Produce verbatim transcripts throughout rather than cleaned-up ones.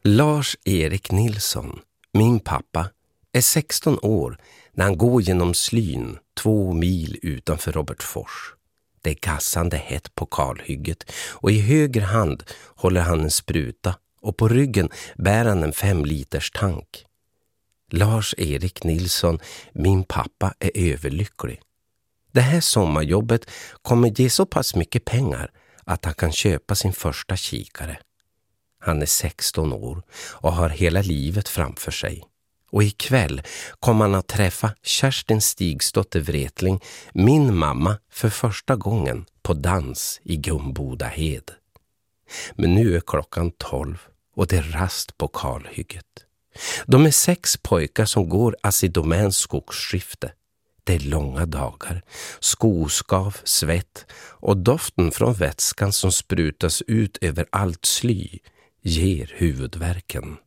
Lars-Erik Nilsson, min pappa, är sexton år när han går genom Slyn två mil utanför Robertsfors. Det är gassande hett på kalhygget och i höger hand håller han en spruta och på ryggen bär han en fem liters tank. Lars-Erik Nilsson, min pappa, är överlycklig. Det här sommarjobbet kommer ge så pass mycket pengar att han kan köpa sin första kikare. Han är sexton år och har hela livet framför sig. Och ikväll kommer han att träffa Kerstin Stigsdotter Wretling, min mamma, för första gången på dans i Gumbodahed. Men nu är klockan tolv och det är rast på kalhygget. De är sex pojkar som går Assi Domäns skogsskifte. Det är långa dagar, skoskav, svett och doften från vätskan som sprutas ut över allt sly ger huvudvärken.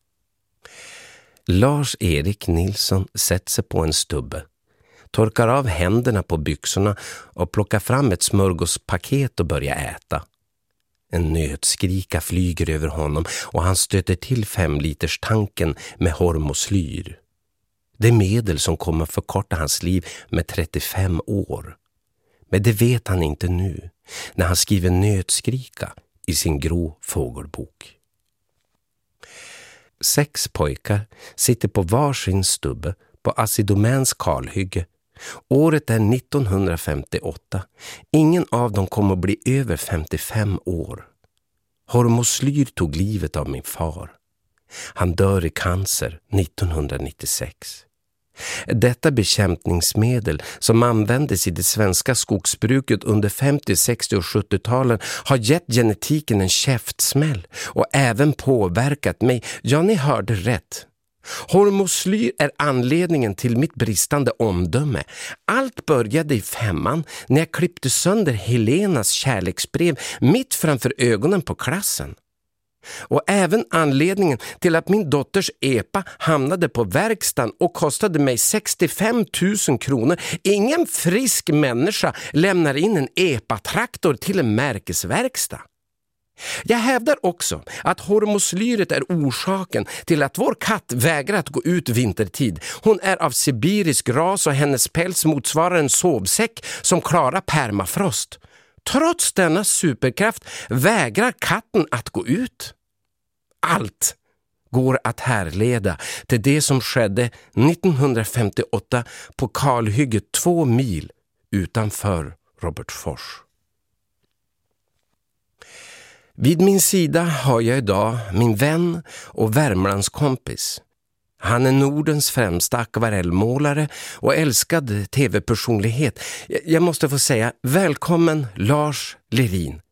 Lars-Erik Nilsson sätter sig på en stubbe, torkar av händerna på byxorna och plockar fram ett smörgåspaket och börjar äta. En nötskrika flyger över honom och han stöter till fem liters tanken med hormoslyr. Det är medel som kommer förkorta hans liv med trettiofem år. Men det vet han inte nu när han skriver nötskrika i sin grå fågelbok. Sex pojkar sitter på varsin stubbe på Assi Domäns kalhygge. Året är nittonhundrafemtioåtta. Ingen av dem kommer att bli över femtiofem år. Hormoslyr tog livet av min far. Han dör i cancer nittonhundranittiosex. Detta bekämpningsmedel som användes i det svenska skogsbruket under femtio-, sextio- och sjuttio-talen har gett genetiken en käftsmäll och även påverkat mig. Ja, ni hörde rätt. Hormoslyr är anledningen till mitt bristande omdöme. Allt började i femman när jag klippte sönder Helenas kärleksbrev mitt framför ögonen på klassen. Och även anledningen till att min dotters epa hamnade på verkstaden och kostade mig sextiofem tusen kronor. Ingen frisk människa lämnar in en epa-traktor till en märkesverkstad. Jag hävdar också att hormoslyret är orsaken till att vår katt vägrar att gå ut vintertid. Hon är av sibirisk ras och hennes päls motsvarar en sovsäck som klarar permafrost. Trots denna superkraft vägrar katten att gå ut. Allt går att härleda till det som skedde nittonhundrafemtioåtta på kalhygget två mil utanför Robertsfors. Vid min sida har jag idag min vän och Värmlandskompis. Han är Nordens främsta akvarellmålare och älskad tv-personlighet. Jag måste få säga välkommen Lars Lerin.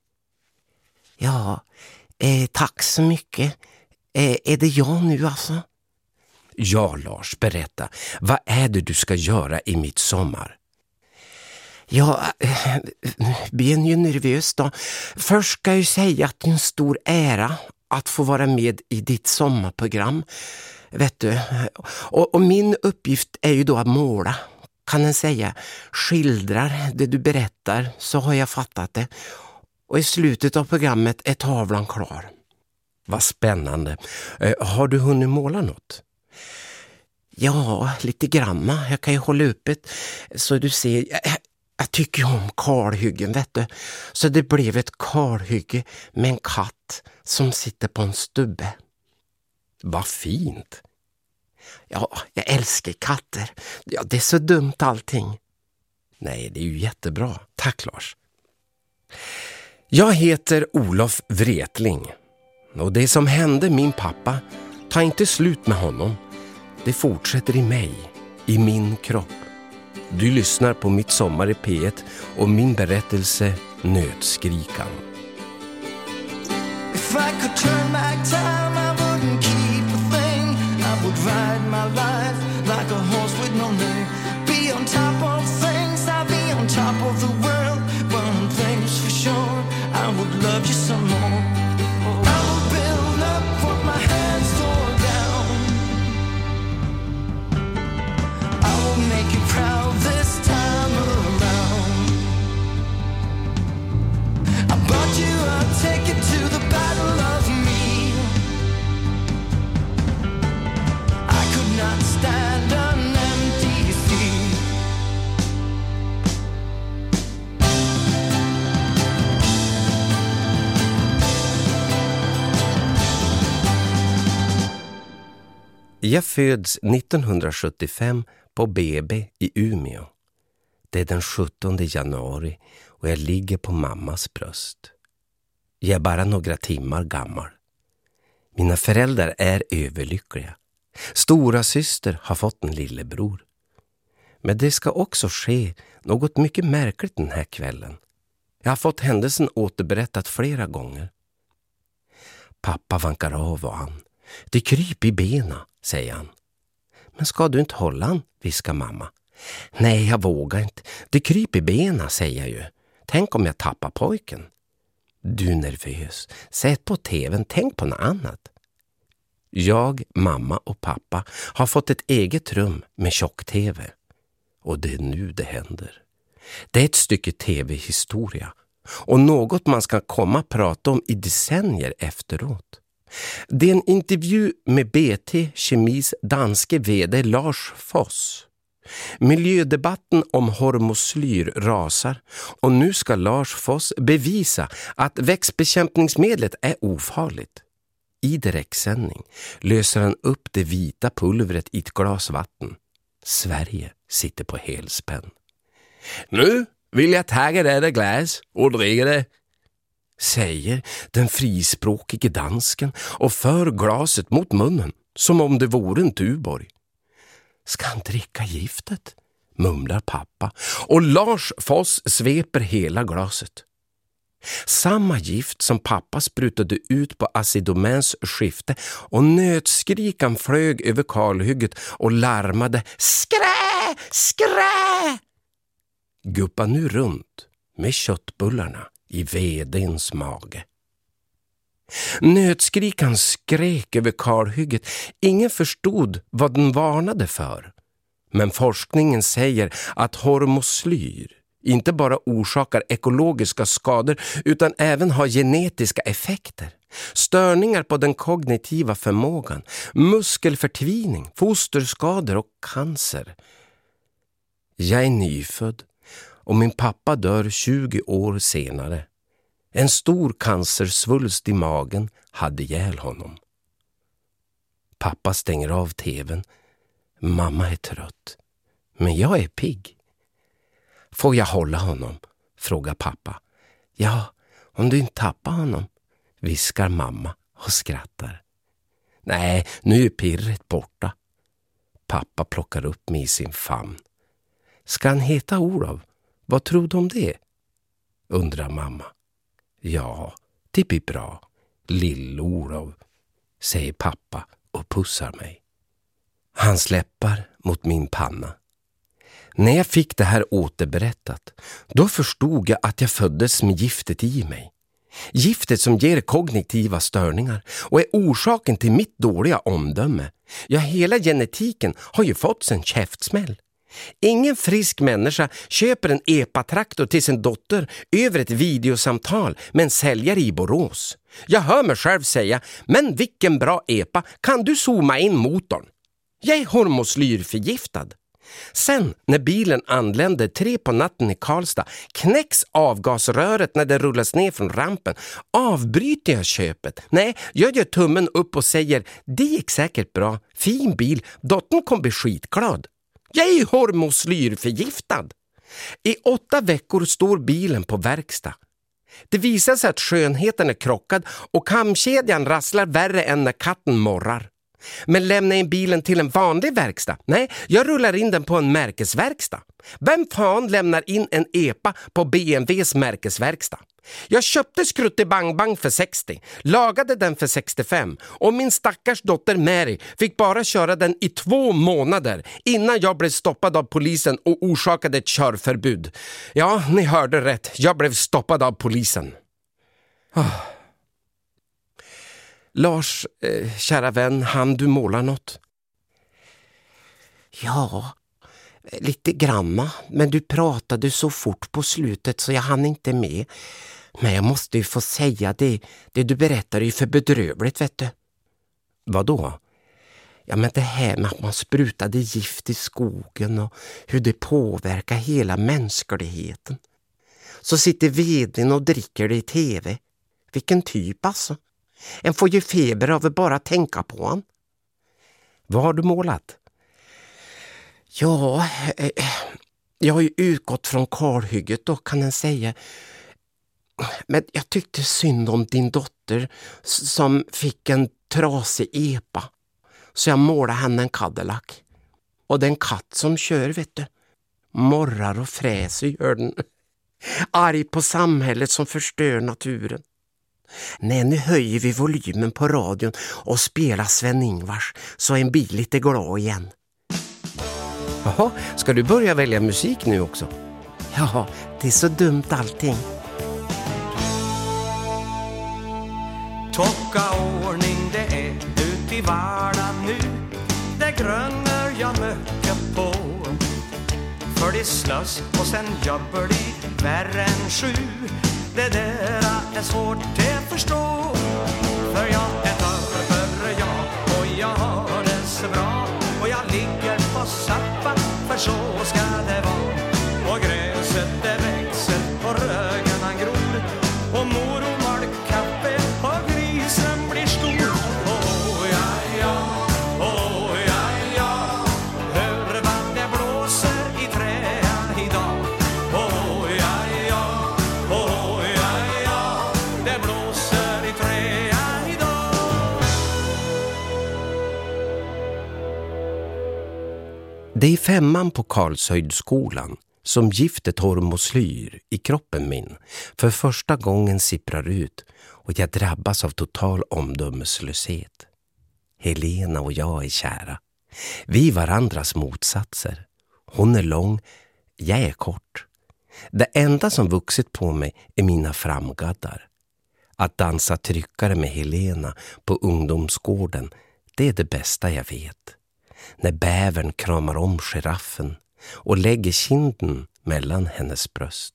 Ja, eh, tack så mycket. Eh, är det jag nu alltså? Ja, Lars, berätta. Vad är det du ska göra i mitt sommar? Ja, blir ju nervös då. Först ska jag säga att det är en stor ära att få vara med i ditt sommarprogram. Vet du, och, och min uppgift är ju då att måla, kan jag säga. Skildrar det du berättar, så har jag fattat det. Och i slutet av programmet är tavlan klar. Vad spännande. Eh, har du hunnit måla något? Ja, lite granna. Jag kan ju hålla upp ett, så du ser. Jag, jag tycker om kalhyggen, vet du. Så det blev ett kalhygge med en katt som sitter på en stubbe. Vad fint. Ja, jag älskar katter. Ja, det är så dumt allting. Nej, det är ju jättebra. Tack, Lars. Jag heter Olof Wretling. Och det som hände min pappa tar inte slut med honom. Det fortsätter i mig, i min kropp. Du lyssnar på Mitt sommar i P ett och min berättelse Nötskrikan. If I could turn back time, I wouldn't keep a thing. I would ride my life like a horse with no name. Be on top of things, I'd be on top of the world. One thing's for sure, I would love you some more. I will build up what my hands tore down. I will make you proud this time around. I brought you, I'll take you to the battle of me. Jag föds nittonhundrasjuttiofem på B B i Umeå. Det är den sjuttonde januari och jag ligger på mammas bröst. Jag är bara några timmar gammal. Mina föräldrar är överlyckliga. Stora syster har fått en lillebror. Men det ska också ske något mycket märkligt den här kvällen. Jag har fått händelsen återberättat flera gånger. Pappa vankar av och han. Det kryper i bena, säger han. Men ska du inte hålla han, viskar mamma. Nej, jag vågar inte. Det kryper i bena, säger jag ju. Tänk om jag tappar pojken. Du är nervös. Sätt på tvn, tänk på något annat. Jag, mamma och pappa har fått ett eget rum med tjock-tv. Och det är nu det händer. Det är ett stycke tv-historia. Och något man ska komma att prata om i decennier efteråt. Det är en intervju med B T Kemis danske vd Lars Foss. Miljödebatten om hormoslyr rasar och nu ska Lars Foss bevisa att växtbekämpningsmedlet är ofarligt. I direktsändning löser han upp det vita pulvret i ett glas vatten. Sverige sitter på helspänn. Nu vill jag tagga det där glas och dricka det, säger den frispråkige dansken och för glaset mot munnen som om det vore en Tuborg. Ska han dricka giftet? Mumlar pappa och Lars Foss sveper hela glaset. Samma gift som pappa sprutade ut på Assi Domäns skifte och nötskrikan flög över kalhygget och larmade skrä, skrä. Guppa nu runt med köttbullarna i vedens mage. Nötskrikan skrek över kalhygget. Ingen förstod vad den varnade för. Men forskningen säger att hormoslyr inte bara orsakar ekologiska skador utan även har genetiska effekter. Störningar på den kognitiva förmågan, muskelförtvining, fosterskador och cancer. Jag är nyfödd och min pappa dör tjugo år senare. En stor cancersvulst i magen hade ihjäl honom. Pappa stänger av tvn. Mamma är trött. Men jag är pigg. Får jag hålla honom? Frågar pappa. Ja, om du inte tappar honom, viskar mamma och skrattar. Nej, nu är pirret borta. Pappa plockar upp mig i sin famn. Ska han heta Olof? Vad tror du om det? Undrar mamma. Ja, det blir bra. Lill-Olof, säger pappa och pussar mig. Han släppar mot min panna. När jag fick det här återberättat, då förstod jag att jag föddes med giftet i mig. Giftet som ger kognitiva störningar och är orsaken till mitt dåliga omdöme. Ja, hela genetiken har ju fått en käftsmäll. Ingen frisk människa köper en epa-traktor till sin dotter över ett videosamtal med en säljare i Borås. Jag hör mig själv säga, men vilken bra epa, kan du zooma in motorn? Jag är hormoslyrförgiftad. Sen när bilen anländer tre på natten i Karlstad knäcks avgasröret när det rullas ner från rampen. Avbryter jag köpet? Nej, jag gör tummen upp och säger, det gick säkert bra, fin bil, dottern kommer bli skitglad. Jag är hormoslyrförgiftad. I åtta veckor står bilen på verkstad. Det visar sig att skönheten är krockad och kamkedjan rasslar värre än när katten morrar. Men lämna in bilen till en vanlig verkstad? Nej, jag rullar in den på en märkesverkstad. Vem fan lämnar in en epa på B M W:s märkesverkstad? Jag köpte skrutte bang bang för sextio, lagade den för sextiofem och min stackars dotter Mary fick bara köra den i två månader innan jag blev stoppad av polisen och orsakade ett körförbud. Ja, ni hörde rätt. Jag blev stoppad av polisen. Oh. Lars, eh, kära vän, han du målar något? Ja, lite gramma, men du pratade så fort på slutet så jag hann inte med. Men jag måste ju få säga det, det du berättar är ju för bedrövligt, vet du. Vadå? Ja, men det här med att man sprutade gift i skogen och hur det påverkar hela mänskligheten. Så sitter vdn och dricker det i tv. Vilken typ alltså. En får ju feber av att bara tänka på han. Vad har du målat? Ja, eh, jag har ju utgått från kalhygget då, kan jag säga. Men jag tyckte synd om din dotter som fick en trasig epa. Så jag målade henne en Cadillac. Och det är en katt som kör, vet du. Morrar och fräser gör den. Arg på samhället som förstör naturen. Nej, nu höjer vi volymen på radion och spelar Sven-Ingvars så en bil lite glad igen. Jaha, ska du börja välja musik nu också? Ja, det är så dumt allting. Tocka ordning det är ut i vardagen nu. Det grönar jag mycket på. För det slös och sen jobbar de värre än sju. Det där är svårt att förstå. För jag är törre jag och jag har det så bra. Och jag ligger på sappa, för så ska det vara. Och gräset det växer och rögarna gror. Och mor och malkaffe och grisen blir stor. Åh ja ja, åh ja ja. Hör vad det blåser i träa idag. Åh ja ja, åh ja ja. Det blåser i träa idag. Det är femman på Karlshöjdskolan som giftet hormoslyr i kroppen min för första gången sipprar ut och jag drabbas av total omdömeslöshet. Helena och jag är kära. Vi är varandras motsatser. Hon är lång, jag är kort. Det enda som vuxit på mig är mina framgaddar. Att dansa tryckare med Helena på ungdomsgården, det är det bästa jag vet. När bävern kramar om giraffen och lägger kinden mellan hennes bröst.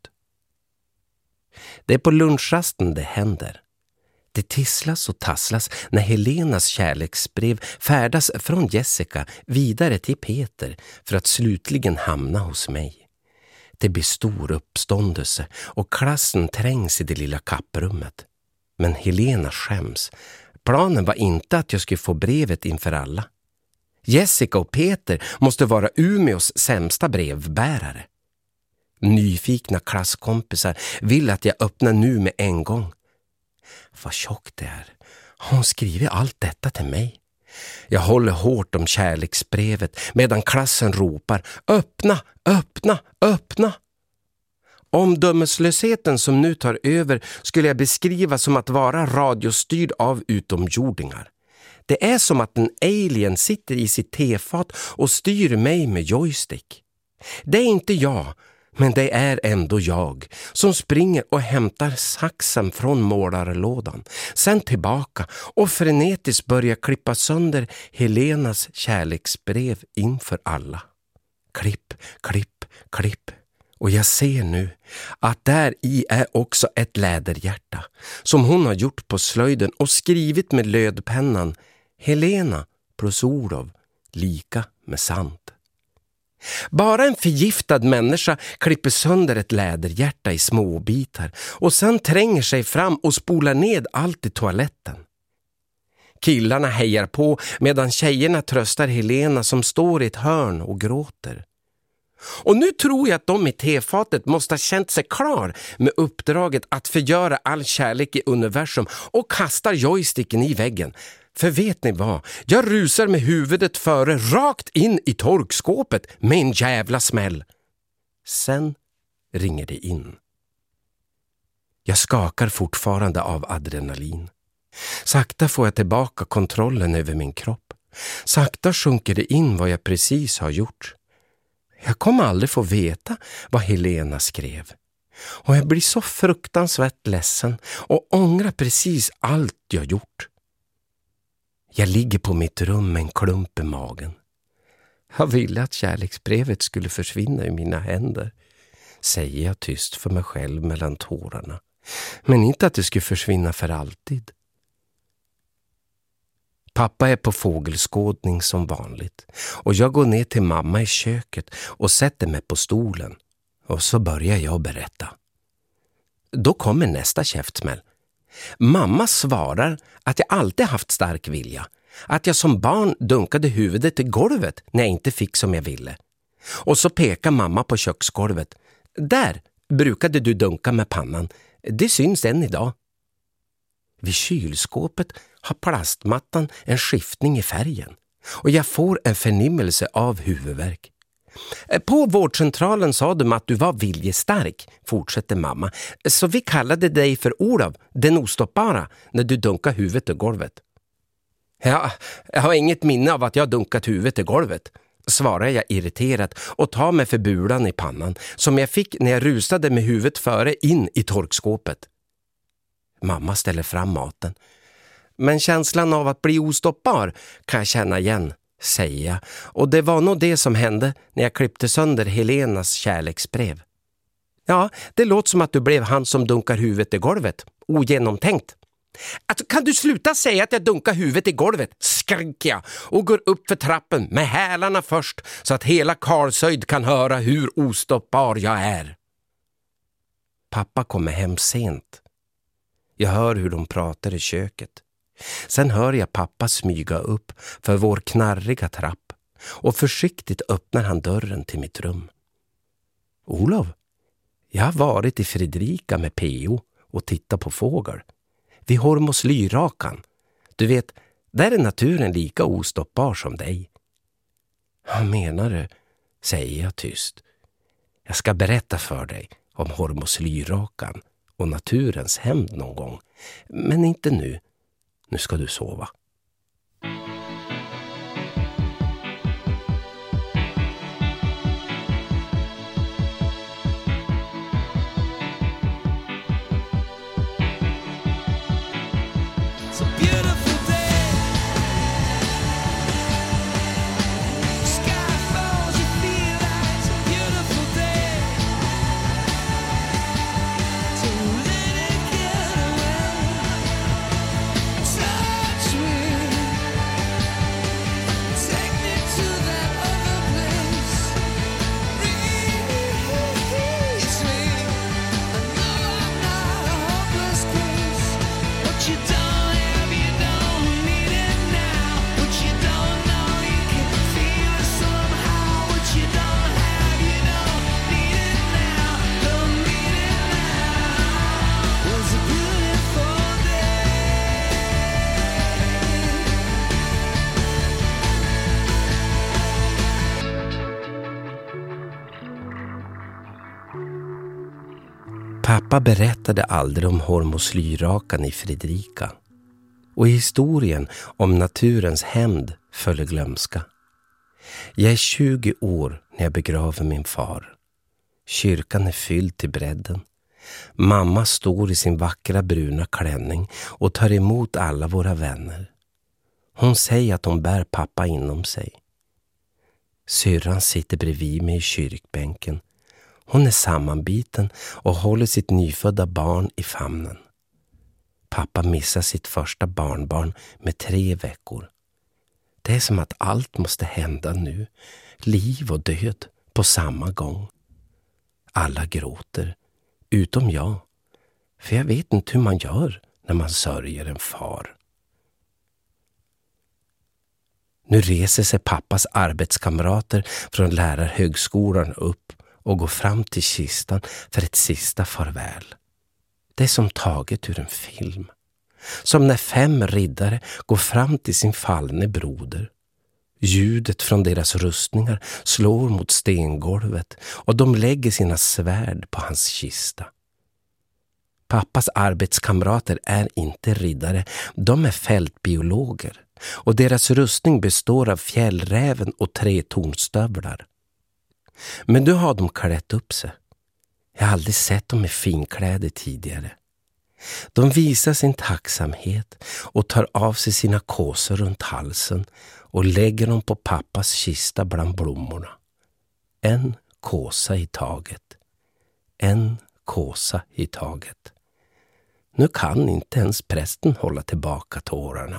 Det är på lunchrasten det händer. Det tisslas och tasslas när Helenas kärleksbrev färdas från Jessica vidare till Peter för att slutligen hamna hos mig. Det blir stor uppståndelse och klassen trängs i det lilla kapprummet. Men Helena skäms. Planen var inte att jag skulle få brevet inför alla. Jessica och Peter måste vara Umeås sämsta brevbärare. Nyfikna klasskompisar vill att jag öppnar nu med en gång. Vad tjockt det är. Hon skriver allt detta till mig. Jag håller hårt om kärleksbrevet medan klassen ropar öppna, öppna, öppna. Omdömeslösheten som nu tar över skulle jag beskriva som att vara radiostyrd av utomjordingar. Det är som att en alien sitter i sitt tefat och styr mig med joystick. Det är inte jag, men det är ändå jag som springer och hämtar saxen från målarlådan, sen tillbaka och frenetiskt börjar klippa sönder Helenas kärleksbrev inför alla. Klipp, klipp, klipp. Och jag ser nu att där i är också ett läderhjärta som hon har gjort på slöjden och skrivit med lödpennan Helena plus Olof lika med sant. Bara en förgiftad människa klipper sönder ett läderhjärta i små bitar och sen tränger sig fram och spolar ned allt i toaletten. Killarna hejar på medan tjejerna tröstar Helena som står i ett hörn och gråter. Och nu tror jag att de i tefatet måste ha känt sig klar med uppdraget att förgöra all kärlek i universum och kastar joysticken i väggen. För vet ni vad? Jag rusar med huvudet före rakt in i torkskåpet med en jävla smäll. Sen ringer det in. Jag skakar fortfarande av adrenalin. Sakta får jag tillbaka kontrollen över min kropp. Sakta sjunker det in vad jag precis har gjort. Jag kommer aldrig få veta vad Helena skrev. Och jag blir så fruktansvärt ledsen och ångrar precis allt jag gjort. Jag ligger på mitt rum med en klump i magen. Jag ville att kärleksbrevet skulle försvinna i mina händer, säger jag tyst för mig själv mellan tårarna. Men inte att det skulle försvinna för alltid. Pappa är på fågelskådning som vanligt och jag går ner till mamma i köket och sätter mig på stolen. Och så börjar jag berätta. Då kommer nästa käftsmäll. Mamma svarar att jag alltid haft stark vilja Att jag som barn dunkade huvudet i golvet när jag inte fick som jag ville. Och så pekar mamma på köksgolvet. Där brukade du dunka med pannan. Det syns än idag. Vid kylskåpet har plastmattan en skiftning i färgen. Och jag får en förnimmelse av huvudvärk. På vårdcentralen sa de att du var viljestark, fortsätter mamma. Så vi kallade dig för Olof, den ostoppbara, när du dunkade huvudet i golvet. Ja, jag har inget minne av att jag dunkat huvudet i golvet, svarar jag irriterat och tar mig för bulan i pannan som jag fick när jag rusade med huvudet före in i torkskåpet. Mamma ställer fram maten. Men känslan av att bli ostoppbar kan jag känna igen, säger jag. Och det var nog det som hände när jag klippte sönder Helenas kärleksbrev. Ja, det låter som att du blev han som dunkar huvudet i golvet. Ogenomtänkt. Alltså, kan du sluta säga att jag dunkar huvudet i golvet? Skriker jag och går upp för trappen med hälarna först så att hela Karlsöjd kan höra hur ostoppbar jag är. Pappa kommer hem sent. Jag hör hur de pratar i köket. Sen hör jag pappa smyga upp för vår knarriga trapp och försiktigt öppnar han dörren till mitt rum. Olof, jag har varit i Fredrika med P O och tittat på fågel. Vid Hormoslyrakan. Du vet, där är naturen lika ostoppbar som dig. Vad menar du? Säger jag tyst. Jag ska berätta för dig om Hormoslyrakan och naturens hämnd någon gång. Men inte nu. Nu ska du sova. Pappa berättade aldrig om Hormoslyrakan i Fredrika. Och historien om naturens hämnd föll glömska. Jag är tjugo år när jag begraver min far. Kyrkan är fylld till bredden. Mamma står i sin vackra bruna klänning och tar emot alla våra vänner. Hon säger att hon bär pappa inom sig. Syrran sitter bredvid mig i kyrkbänken. Hon är sammanbiten och håller sitt nyfödda barn i famnen. Pappa missar sitt första barnbarn med tre veckor. Det är som att allt måste hända nu, liv och död på samma gång. Alla gråter, utom jag, för jag vet inte hur man gör när man sörjer en far. Nu reser sig pappas arbetskamrater från lärarhögskolan upp och går fram till kistan för ett sista farväl. Det är som taget ur en film. Som när fem riddare går fram till sin fallne broder. Ljudet från deras rustningar slår mot stengolvet och de lägger sina svärd på hans kista. Pappas arbetskamrater är inte riddare, de är fältbiologer och deras rustning består av fjällräven och tre tornstövlar. Men nu har de klätt upp sig. Jag har aldrig sett dem i finkläder tidigare. De visar sin tacksamhet och tar av sig sina kåsor runt halsen och lägger dem på pappas kista bland blommorna. En kåsa i taget. En kåsa i taget. Nu kan inte ens prästen hålla tillbaka tårarna.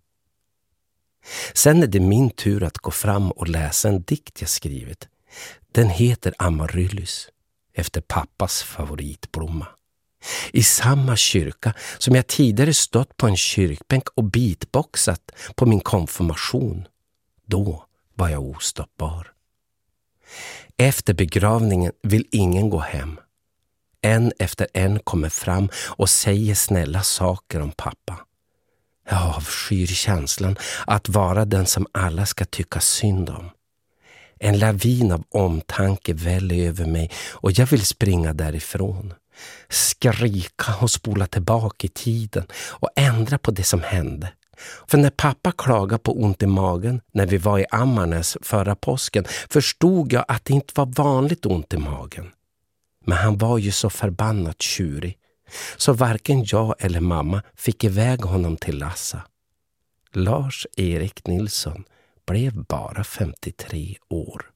Sen är det min tur att gå fram och läsa en dikt jag skrivit. Den heter Amaryllis, efter pappas favoritblomma. I samma kyrka som jag tidigare stått på en kyrkbänk och beatboxat på min konfirmation. Då var jag ostoppbar. Efter begravningen vill ingen gå hem. En efter en kommer fram och säger snälla saker om pappa. Jag avskyr känslan att vara den som alla ska tycka synd om. En lavin av omtanke väller över mig och jag vill springa därifrån. Skrika och spola tillbaka i tiden och ändra på det som hände. För när pappa klagade på ont i magen när vi var i Ammarnäs förra påsken förstod jag att det inte var vanligt ont i magen. Men han var ju så förbannat tjurig. Så varken jag eller mamma fick iväg honom till Lassa. Lars-Erik Nilsson blev bara femtiotre år.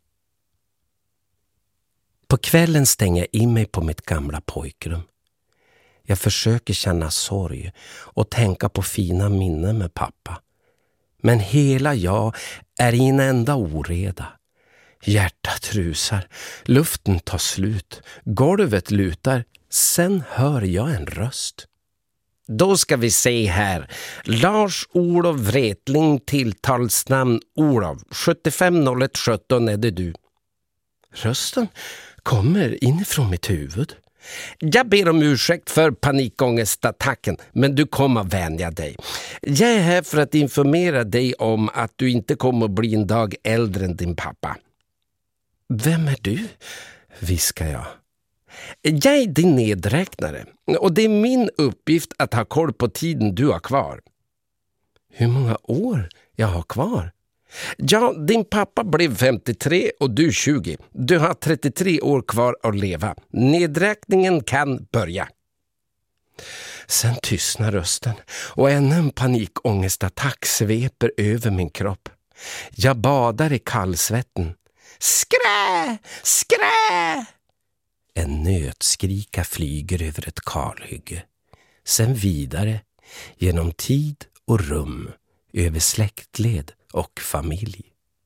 På kvällen stänger jag in mig på mitt gamla pojkrum. Jag försöker känna sorg och tänka på fina minnen med pappa. Men hela jag är i en enda oreda. Hjärtat rusar, luften tar slut, golvet lutar, sen hör jag en röst. Då ska vi se här. Lars-Olof Wretling, tilltalsnamn Olof. sjuttiofem noll ett sjutton är det du. Rösten kommer inifrån mitt huvud. Jag ber om ursäkt för panikångestattacken, men du kommer vänja dig. Jag är här för att informera dig om att du inte kommer att bli en dag äldre än din pappa. Vem är du? Viskar jag. Jag är din nedräknare och det är min uppgift att ha koll på tiden du har kvar. Hur många år jag har kvar? Ja, din pappa blev femtiotre och du tjugo. Du har trettiotre år kvar att leva. Nedräkningen kan börja. Sen tystnar rösten och ännu en panikångestattack sveper över min kropp. Jag badar i kallsvetten. Skrä! Skrä! En nötskrika flyger över ett kalhygge. Sen vidare genom tid och rum, över släktled och familj.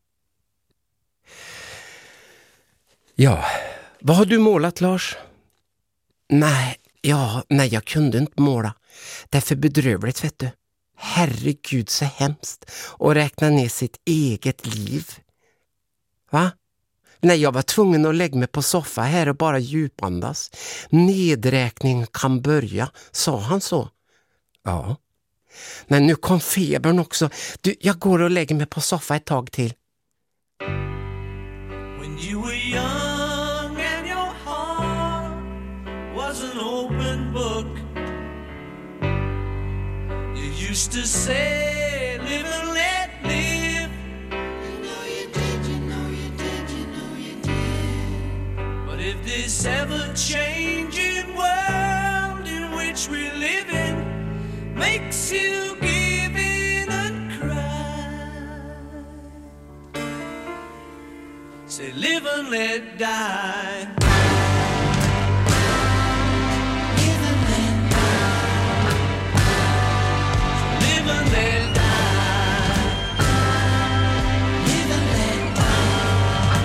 Ja, vad har du målat, Lars? Nej, ja, nej jag kunde inte måla. Det är för bedrövligt, vet du. Herregud, så hemskt. Och räkna ner sitt eget liv. Va? Nej, jag var tvungen att lägga mig på soffa här och bara djupandas. Nedräkning kan börja, sa han så? Ja. Men nu kom febern också. Du, jag går och lägger mig på soffa ett tag till. When you were young and your heart was an open book, you used to say, live and let live. You know you did, you know you did, you know you did. But if this ever-changing world in which we live in makes you give in and cry, say live and let die. Live and let die. Live and let die. Live and let die.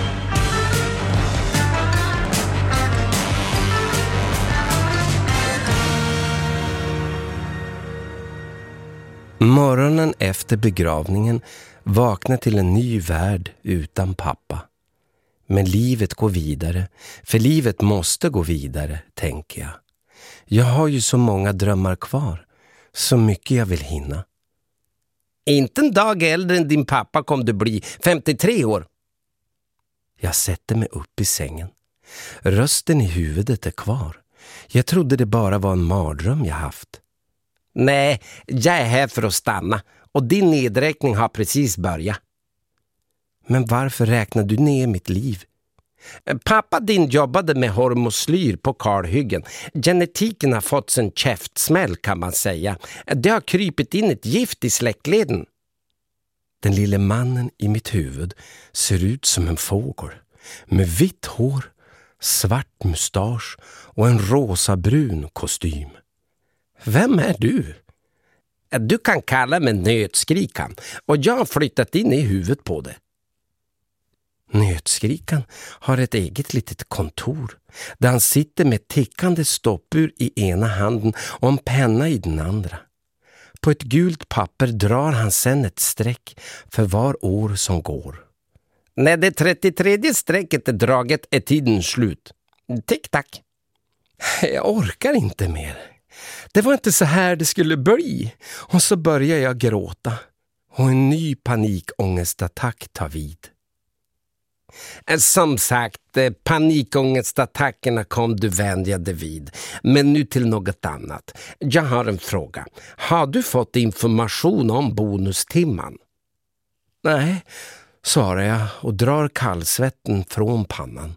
Morgonen efter begravningen vaknar till en ny värld utan pappa. Men livet går vidare, för livet måste gå vidare, tänker jag. Jag har ju så många drömmar kvar, så mycket jag vill hinna. Inte en dag äldre än din pappa kom du bli, femtiotre år. Jag sätter mig upp i sängen. Rösten i huvudet är kvar. Jag trodde det bara var en mardröm jag haft. Nej, jag är här för att stanna och din nedräkning har precis börjat. Men varför räknar du ner mitt liv? Pappa din jobbade med hormoslyr på kalhyggen. Genetiken har fått en käftsmäll, kan man säga. Det har krypit in ett gift i släktleden. Den lille mannen i mitt huvud ser ut som en fågel. Med vitt hår, svart mustasch och en rosa-brun kostym. Vem är du? Du kan kalla mig nötskrikan och jag har flyttat in i huvudet på det. Nötskrikan har ett eget litet kontor där han sitter med tickande stoppur i ena handen och en penna i den andra. På ett gult papper drar han sen ett streck för var år som går. När det trettiotredje strecket är draget är tiden slut. Tick-tack. Jag orkar inte mer. Det var inte så här det skulle bli. Och så börjar jag gråta. Och en ny panikångestattack tar vid. Som sagt, panikångestattackerna kom du vänja dig vid. Men nu till något annat. Jag har en fråga. Har du fått information om bonustimman? Nej, svarar jag och drar kallsvetten från pannan.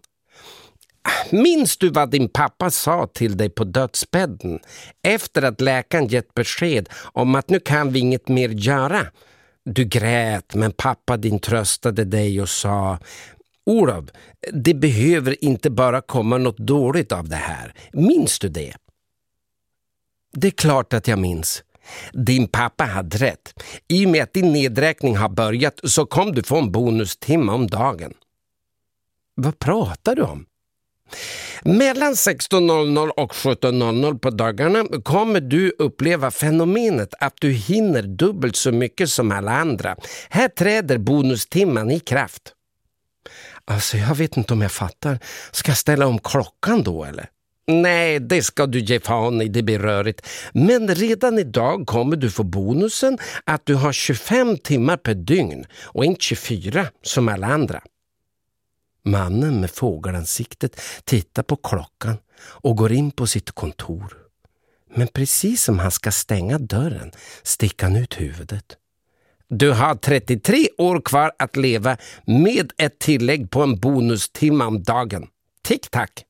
Minns du vad din pappa sa till dig på dödsbädden efter att läkaren gett besked om att nu kan vi inget mer göra? Du grät, men pappa din tröstade dig och sa: Olof, det behöver inte bara komma något dåligt av det här. Minns du det? Det är klart att jag minns. Din pappa hade rätt. I och med att din nedräkning har börjat så kom du få en bonustimme om dagen. Vad pratar du om? Mellan sexton noll noll och sjutton noll noll på dagarna kommer du uppleva fenomenet att du hinner dubbelt så mycket som alla andra. Här träder bonustimman i kraft. Alltså jag vet inte om jag fattar. Ska jag ställa om klockan då eller? Nej, det ska du ge fan i, det blir rörigt. Men redan idag kommer du få bonusen att du har tjugofem timmar per dygn och inte tjugofyra som alla andra. Mannen med fågelansiktet tittar på klockan och går in på sitt kontor. Men precis som han ska stänga dörren sticker han ut huvudet. Du har trettiotre år kvar att leva med ett tillägg på en bonustimme om dagen. Tick-tack!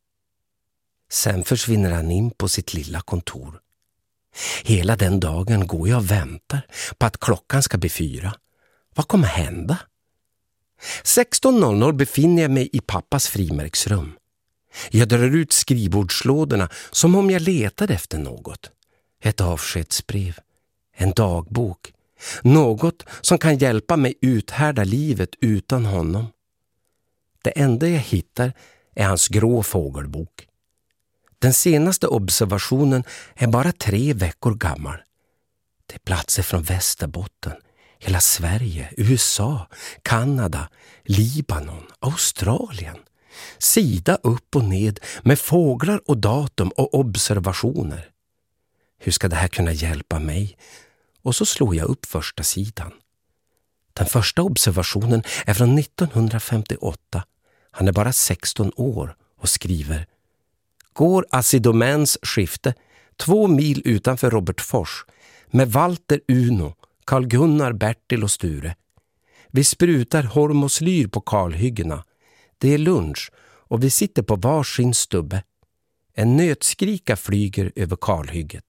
Sen försvinner han in på sitt lilla kontor. Hela den dagen går jag och väntar på att klockan ska bli fyra. Vad kommer hända? sexton noll noll befinner jag mig i pappas frimärksrum. Jag drar ut skrivbordslådorna som om jag letade efter något. Ett avskedsbrev, en dagbok, något som kan hjälpa mig uthärda livet utan honom. Det enda jag hittar är hans grå fågelbok. Den senaste observationen är bara tre veckor gammal. Det är platser från Västerbotten, hela Sverige, U S A, Kanada, Libanon, Australien. Sida upp och ned med fåglar och datum och observationer. Hur ska det här kunna hjälpa mig? Och så slår jag upp första sidan. Den första observationen är från nittonhundrafemtioåtta. Han är bara sexton år och skriver: Går Assi Domäns skifte två mil utanför Robertfors med Walter Uno, Carl Gunnar, Bertil och Sture. Vi sprutar hormoslyr på kalhyggena. Det är lunch och vi sitter på varsin stubbe. En nötskrika flyger över kalhygget.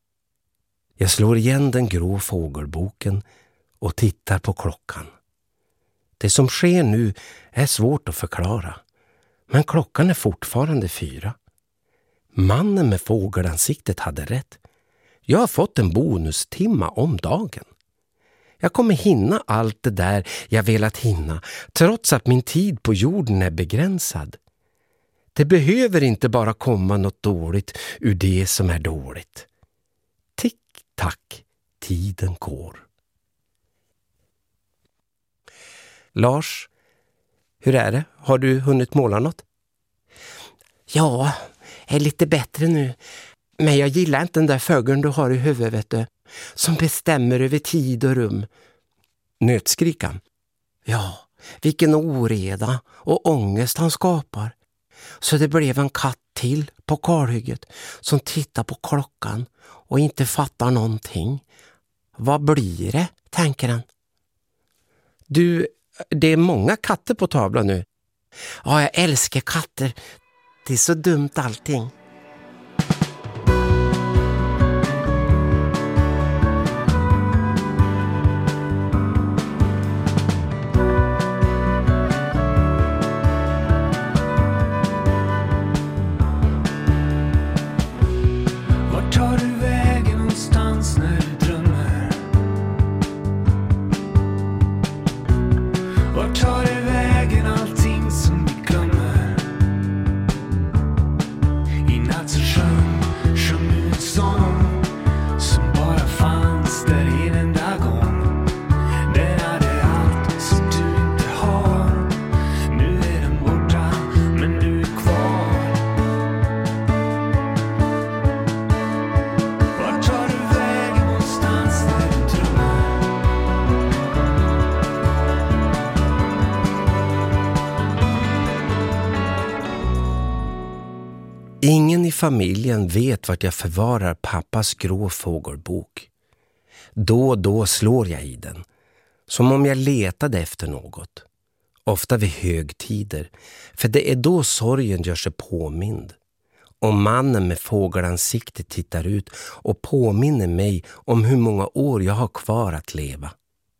Jag slår igen den grå fågelboken och tittar på klockan. Det som sker nu är svårt att förklara. Men klockan är fortfarande fyra. Mannen med fågelansiktet hade rätt. Jag har fått en bonustimma om dagen. Jag kommer hinna allt det där jag velat hinna, trots att min tid på jorden är begränsad. Det behöver inte bara komma något dåligt ur det som är dåligt. Tick, tack, tiden går. Lars, hur är det? Har du hunnit måla något? Ja, jag är lite bättre nu. Men jag gillar inte den där fågeln du har i huvudet, vet du. Som bestämmer över tid och rum. Nötskrikan? Ja, vilken oreda och ångest han skapar. Så det blev en katt till på kalhygget som tittar på klockan och inte fattar någonting. Vad blir det, tänker han. Du, det är många katter på tavlan nu. Ja, jag älskar katter. Det är så dumt allting. Vart tar du vägen Ingen i familjen vet vart jag förvarar pappas grå fågelbok. Då och då slår jag i den, som om jag letade efter något. Ofta vid högtider, för det är då sorgen gör sig påmind. Och mannen med fågelansiktet tittar ut och påminner mig om hur många år jag har kvar att leva.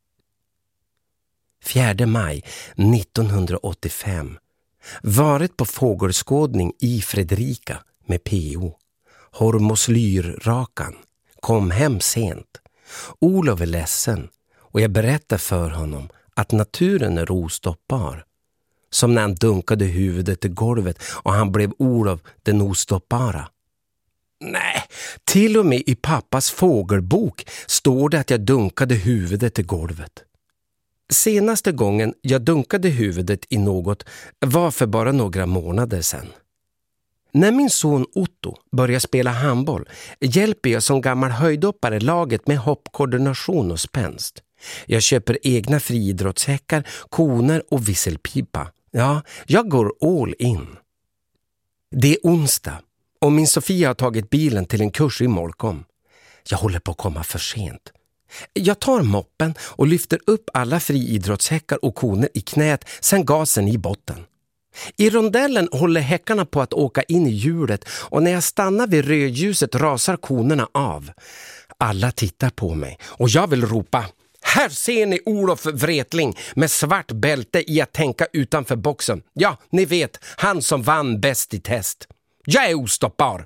fjärde maj nittonhundraåttiofem. Varit på fågelskådning i Fredrika med P O. Hormoslyrrakan. Kom hem sent. Olof är ledsen och jag berättar för honom att naturen är ostoppbar. Som när han dunkade huvudet i golvet och han blev Olof den ostoppbara. Nej, till och med i pappas fågelbok står det att jag dunkade huvudet i golvet. Senaste gången jag dunkade huvudet i något var för bara några månader sedan. När min son Otto börjar spela handboll hjälper jag som gammal höjdoppare laget med hoppkoordination och spänst. Jag köper egna friidrottshäckar, koner och visselpipa. Ja, jag går all in. Det är onsdag och min Sofia har tagit bilen till en kurs i Molkom. Jag håller på att komma för sent. Jag tar moppen och lyfter upp alla friidrottshäckar och koner i knät, sen gasen i botten. I rondellen håller häckarna på att åka in i hjulet och när jag stannar vid rödljuset rasar konerna av. Alla tittar på mig och jag vill ropa: här ser ni Olof Wretling med svart bälte i att tänka utanför boxen. Ja, ni vet, han som vann bäst i test. Jag är ostoppbar.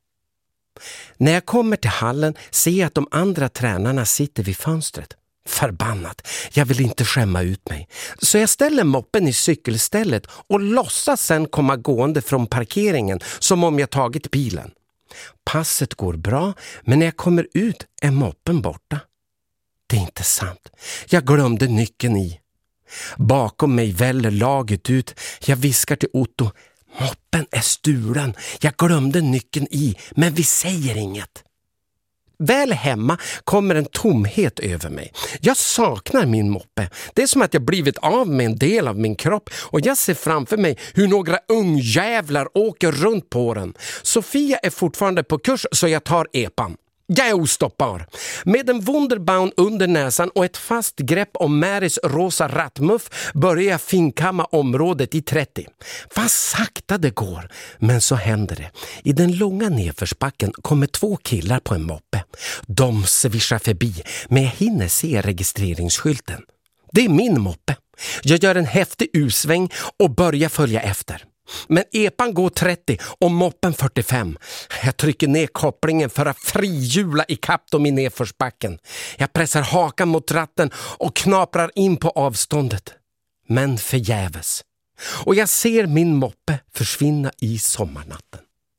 När jag kommer till hallen ser jag att de andra tränarna sitter vid fönstret. Förbannat, jag vill inte skämma ut mig. Så jag ställer moppen i cykelstället och låtsas sen komma gående från parkeringen som om jag tagit bilen. Passet går bra, men när jag kommer ut är moppen borta. Det är inte sant. Jag glömde nyckeln i. Bakom mig väller laget ut. Jag viskar till Otto: moppen är stulen. Jag glömde nyckeln i, men vi säger inget. Väl hemma kommer en tomhet över mig. Jag saknar min moppe. Det är som att jag blivit av med en del av min kropp och jag ser framför mig hur några ungjävlar åker runt på den. Sofia är fortfarande på kurs så jag tar epan. Jag är ostoppbar. Med en Wunderbaum under näsan och ett fast grepp om Marys rosa rattmuff börjar jag finkamma området i trettio. Vad sakta det går. Men så händer det. I den långa nedförsbacken kommer två killar på en moppe. De svischar förbi, men jag hinner se registreringsskylten. Det är min moppe. Jag gör en häftig usväng och börjar följa efter. Men epan går trettio och moppen fyrtiofem. Jag trycker ner kopplingen för att frihjula i kapp dem i nedförsbacken. Jag pressar hakan mot ratten och knaprar in på avståndet. Men förgäves. Och jag ser min moppe försvinna i sommarnatten.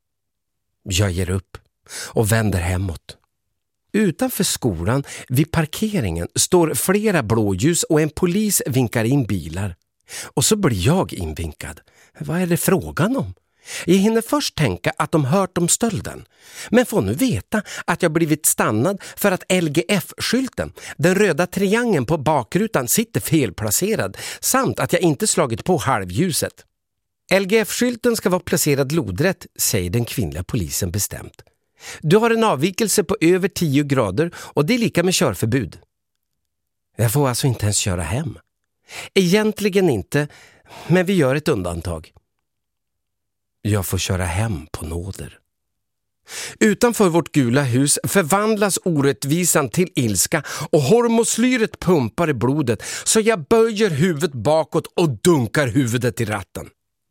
Jag ger upp och vänder hemåt. Utanför skolan, vid parkeringen, står flera blåljus och en polis vinkar in bilar. Och så blir jag invinkad. Vad är det frågan om? Jag hinner först tänka att de hört om stölden. Men får nu veta att jag blivit stannad för att L G F-skylten, den röda triangeln på bakrutan, sitter felplacerad. Samt att jag inte slagit på halvljuset. L G F-skylten ska vara placerad lodrätt, säger den kvinnliga polisen bestämt. Du har en avvikelse på över tio grader och det är lika med körförbud. Jag får alltså inte ens köra hem. Egentligen inte, men vi gör ett undantag. Jag får köra hem på nåder. Utanför vårt gula hus förvandlas orättvisan till ilska och hormoslyret pumpar i blodet så jag böjer huvudet bakåt och dunkar huvudet i ratten.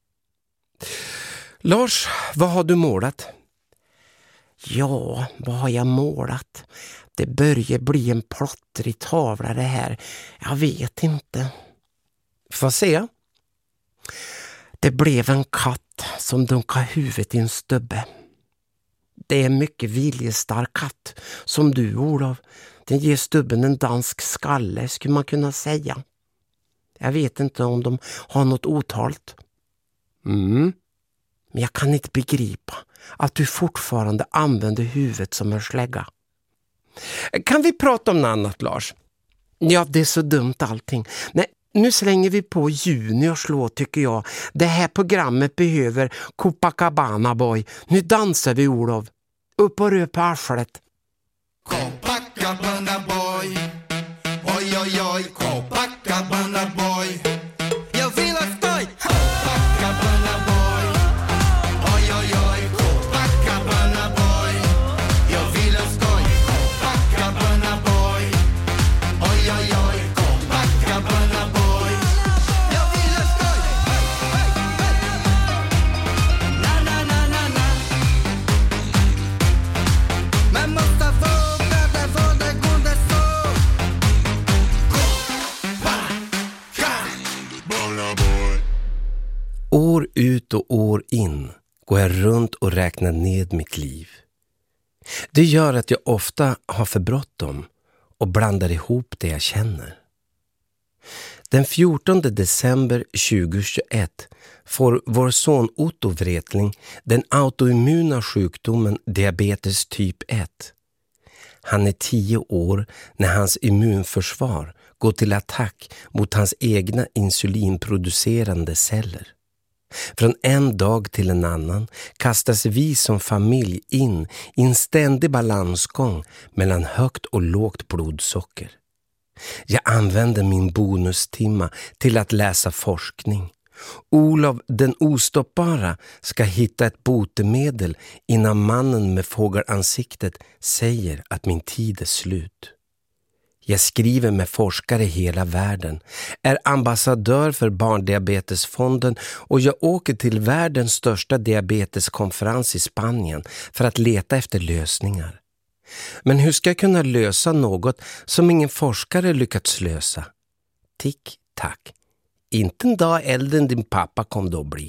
Lars, vad har du målat? Ja, vad har jag målat? Det börjar bli en plottrig tavla det här. Jag vet inte. Får se. Det blev en katt som dunkade huvudet i en stubbe. Det är en mycket viljestark katt, som du, Olof. Den ger stubben en dansk skalle, skulle man kunna säga. Jag vet inte om de har något otalt. Mm. Men jag kan inte begripa att du fortfarande använder huvudet som en slägga. Kan vi prata om något annat, Lars? Ja, det är så dumt allting. Nej, Nu slänger vi på Juniors låt tycker jag. Det här programmet behöver Copacabana Boy. Nu dansar vi, Olof. Upp och rör på arslet. Copacabana Boy. Oj, oj, oj. Copacabana Boy. Jag vill ha skoj. Copacabana Boy. Oj, oj, oj. Copacabana Boy. Jag vill ha skoj. Copacabana Boy. Oj, oj, oj. Copacabana Boy. Jag vill ha skoj. Na, na, na, na, na. Man måste våga, det var det goda så. Copacabana Boy. År ut och år in går jag runt och räknar ned mitt liv. Det gör att jag ofta har för bråttom och blandar ihop det jag känner. Den fjortonde december tjugohundratjugoett får vår son Otto Wretling den autoimmuna sjukdomen diabetes typ ett. Han är tio år när hans immunförsvar går till attack mot hans egna insulinproducerande celler. Från en dag till en annan kastas vi som familj in i en ständig balansgång mellan högt och lågt blodsocker. Jag använder min bonustimma till att läsa forskning. Olof den ostoppbara ska hitta ett botemedel innan mannen med fågelansiktet säger att min tid är slut. Jag skriver med forskare i hela världen, är ambassadör för Barndiabetesfonden och jag åker till världens största diabeteskonferens i Spanien för att leta efter lösningar. Men hur ska jag kunna lösa något som ingen forskare lyckats lösa? Tick, tack. Inte en dag äldre än din pappa kom då bli.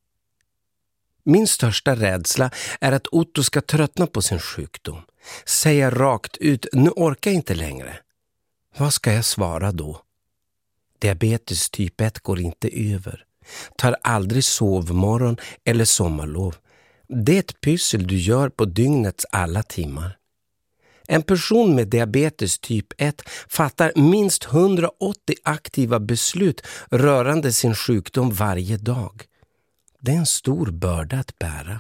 Min största rädsla är att Otto ska tröttna på sin sjukdom. Säga rakt ut, nu orkar jag inte längre. Vad ska jag svara då? Diabetes typ ett går inte över. Tar aldrig sovmorgon eller sommarlov. Det är ett pyssel du gör på dygnets alla timmar. En person med diabetes typ ett fattar minst hundraåttio aktiva beslut rörande sin sjukdom varje dag. Det är en stor börda att bära.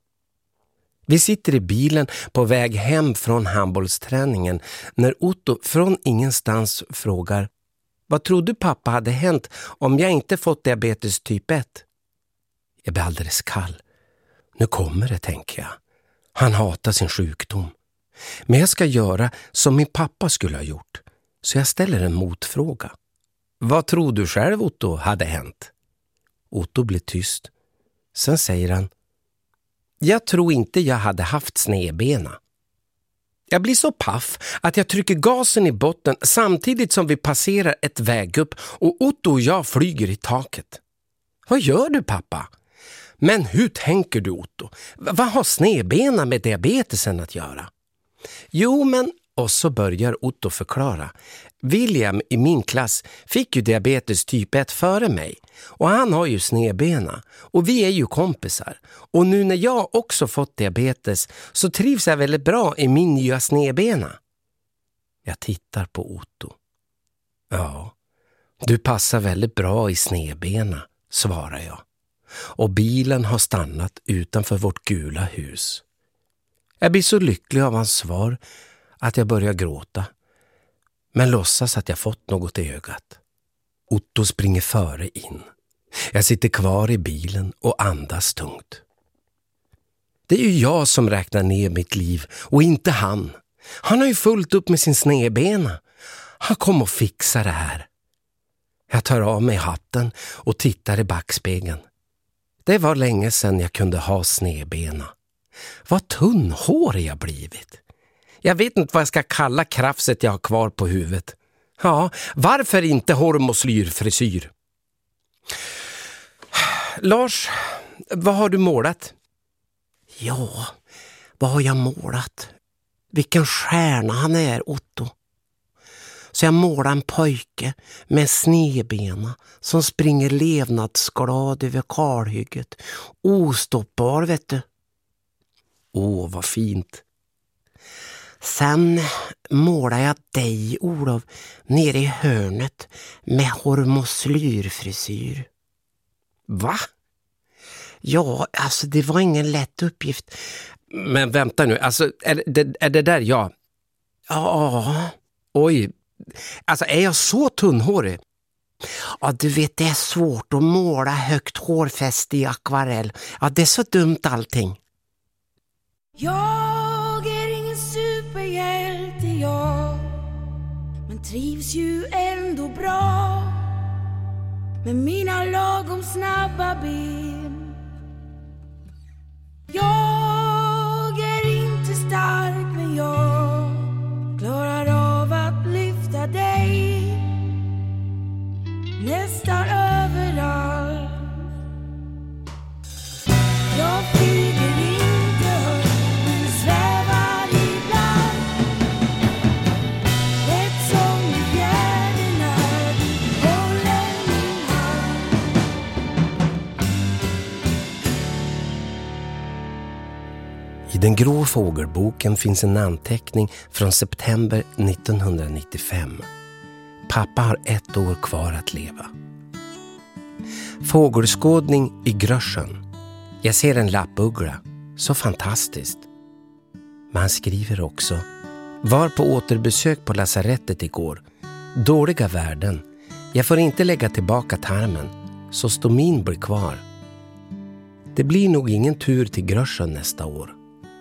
Vi sitter i bilen på väg hem från handbollsträningen när Otto från ingenstans frågar: vad tror du pappa hade hänt om jag inte fått diabetes typ ett? Jag blir alldeles kall. Nu kommer det, tänker jag. Han hatar sin sjukdom. Men jag ska göra som min pappa skulle ha gjort. Så jag ställer en motfråga. Vad tror du själv, Otto, hade hänt? Otto blir tyst. Sen säger han: jag tror inte jag hade haft snedbena. Jag blir så paff att jag trycker gasen i botten samtidigt som vi passerar ett väggupp och Otto och jag flyger i taket. Vad gör du, pappa? Men hur tänker du, Otto? Vad har snedbena med diabetesen att göra? Jo, men... Och så börjar Otto förklara. William i min klass fick ju diabetes typ ett före mig. Och han har ju snedbena. Och vi är ju kompisar. Och nu när jag också fått diabetes så trivs jag väldigt bra i min nya snedbena. Jag tittar på Otto. Ja, du passar väldigt bra i snedbena, svarar jag. Och bilen har stannat utanför vårt gula hus. Jag blir så lycklig av hans svar att jag börjar gråta, men låtsas att jag fått något i ögat. Otto springer före in. Jag sitter kvar i bilen och andas tungt. Det är ju jag som räknar ner mitt liv och inte han. Han har ju fullt upp med sin snedbena. Han kommer att fixa det här. Jag tar av mig hatten och tittar i backspegeln. Det var länge sedan jag kunde ha snedbena. Vad tunnhårig jag blivit. Jag vet inte vad jag ska kalla krafset jag har kvar på huvudet. Ja, varför inte hormoslyrfrisyr? Lars, vad har du målat? Ja, vad har jag målat? Vilken stjärna han är, Otto. Så jag målar en pojke med snedbena som springer levnadsglad över kalhygget. Ostoppbar, vet du. Åh, vad fint. Sen målar jag dig, Olof, nere i hörnet med hormoslyrfrisyr. Va? Ja, alltså det var ingen lätt uppgift. Men vänta nu, alltså är det, är det där jag? Ja. Oj, alltså är jag så tunnhårig? Ja, du vet, det är svårt att måla högt hårfäste i akvarell. Ja, det är så dumt allting. Jag är ingen superhjälte, jag, men trivs ju ändå bra med mina lagom snabba ben. Jag är inte stark, men jag klarar av att lyfta dig nästan överallt. Jag flyger inte högt, men svävar ibland, rätt som du fjärde när du håller min hand. I den grå fågelboken finns en anteckning från september nittonhundranittiofem. Pappa har ett år kvar att leva. Fågelskådning i Grösjön. Jag ser en lappuggla. Så fantastiskt. Man skriver också: var på återbesök på lasarettet igår. Dåliga värden. Jag får inte lägga tillbaka tarmen, så stomin blir kvar. Det blir nog ingen tur till Grösjön nästa år.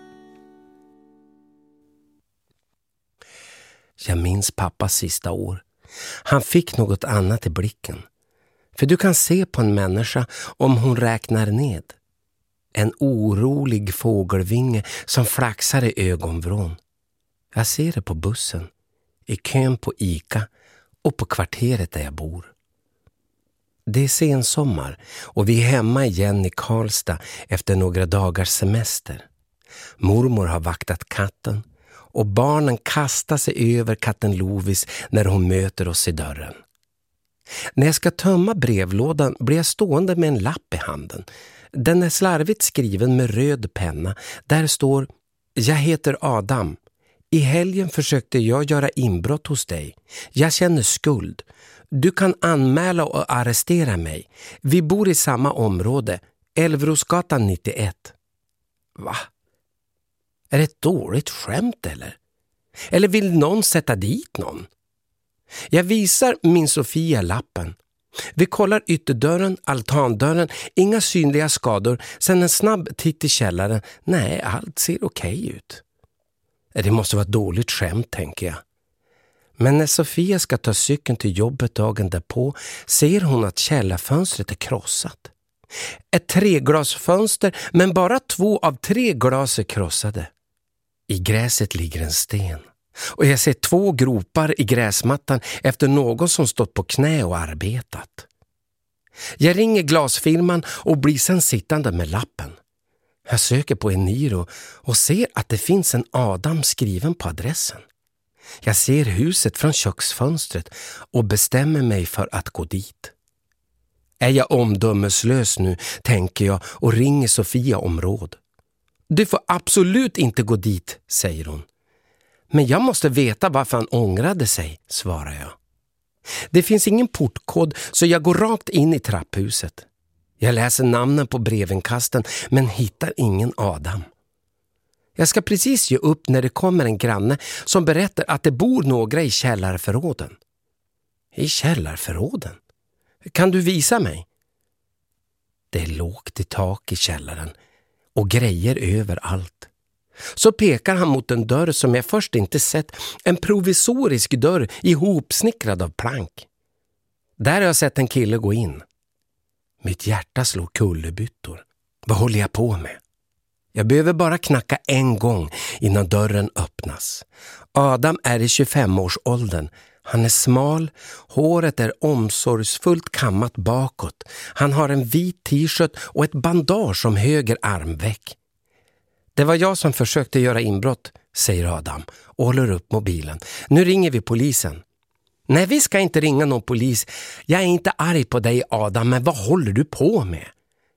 Jag minns pappas sista år. Han fick något annat i blicken. För du kan se på en människa om hon räknar ned. En orolig fågelvinge som flaxar i ögonvrån. Jag ser det på bussen, i kön på Ica och på kvarteret där jag bor. Det är sensommar och vi är hemma igen i Karlstad efter några dagars semester. Mormor har vaktat katten och barnen kastar sig över katten Lovis när hon möter oss i dörren. När jag ska tömma brevlådan blir jag stående med en lapp i handen. Den är slarvigt skriven med röd penna. Där står: jag heter Adam. I helgen försökte jag göra inbrott hos dig. Jag känner skuld. Du kan anmäla och arrestera mig. Vi bor i samma område, Älvrosgatan nittioett. Va? Är det ett dåligt skämt eller? Eller vill någon sätta dit någon? Jag visar min Sofia lappen. Vi kollar ytterdörren, altandörren, inga synliga skador. Sen en snabb titt i källaren. Nej, allt ser okej ut. Det måste vara ett dåligt skämt, tänker jag. Men när Sofia ska ta cykeln till jobbet dagen därpå ser hon att källarfönstret är krossat. Ett treglasfönster, men bara två av tre glas är krossade. I gräset ligger en sten. Och jag ser två gropar i gräsmattan efter någon som stått på knä och arbetat. Jag ringer glasfirman och blir sen sittande med lappen. Jag söker på Eniro och ser att det finns en Adam skriven på adressen. Jag ser huset från köksfönstret och bestämmer mig för att gå dit. Är jag omdömeslös nu, tänker jag, och ringer Sofia om råd. Du får absolut inte gå dit, säger hon. Men jag måste veta varför han ångrade sig, svarar jag. Det finns ingen portkod så jag går rakt in i trapphuset. Jag läser namnen på brevinkasten men hittar ingen Adam. Jag ska precis ge upp när det kommer en granne som berättar att det bor några i källarförråden. I källarförråden? Kan du visa mig? Det är lågt i tak i källaren och grejer överallt. Så pekar han mot en dörr som jag först inte sett, en provisorisk dörr ihopsnickrad av plank. Där har jag sett en kille gå in. Mitt hjärta slår kullerbyttor. Vad håller jag på med? Jag behöver bara knacka en gång innan dörren öppnas. Adam är i tjugofemårsåldern. Han är smal, håret är omsorgsfullt kammat bakåt. Han har en vit t-shirt och ett bandage om höger armveck. Det var jag som försökte göra inbrott, säger Adam och håller upp mobilen. Nu ringer vi polisen. Nej, vi ska inte ringa någon polis. Jag är inte arg på dig, Adam, men vad håller du på med?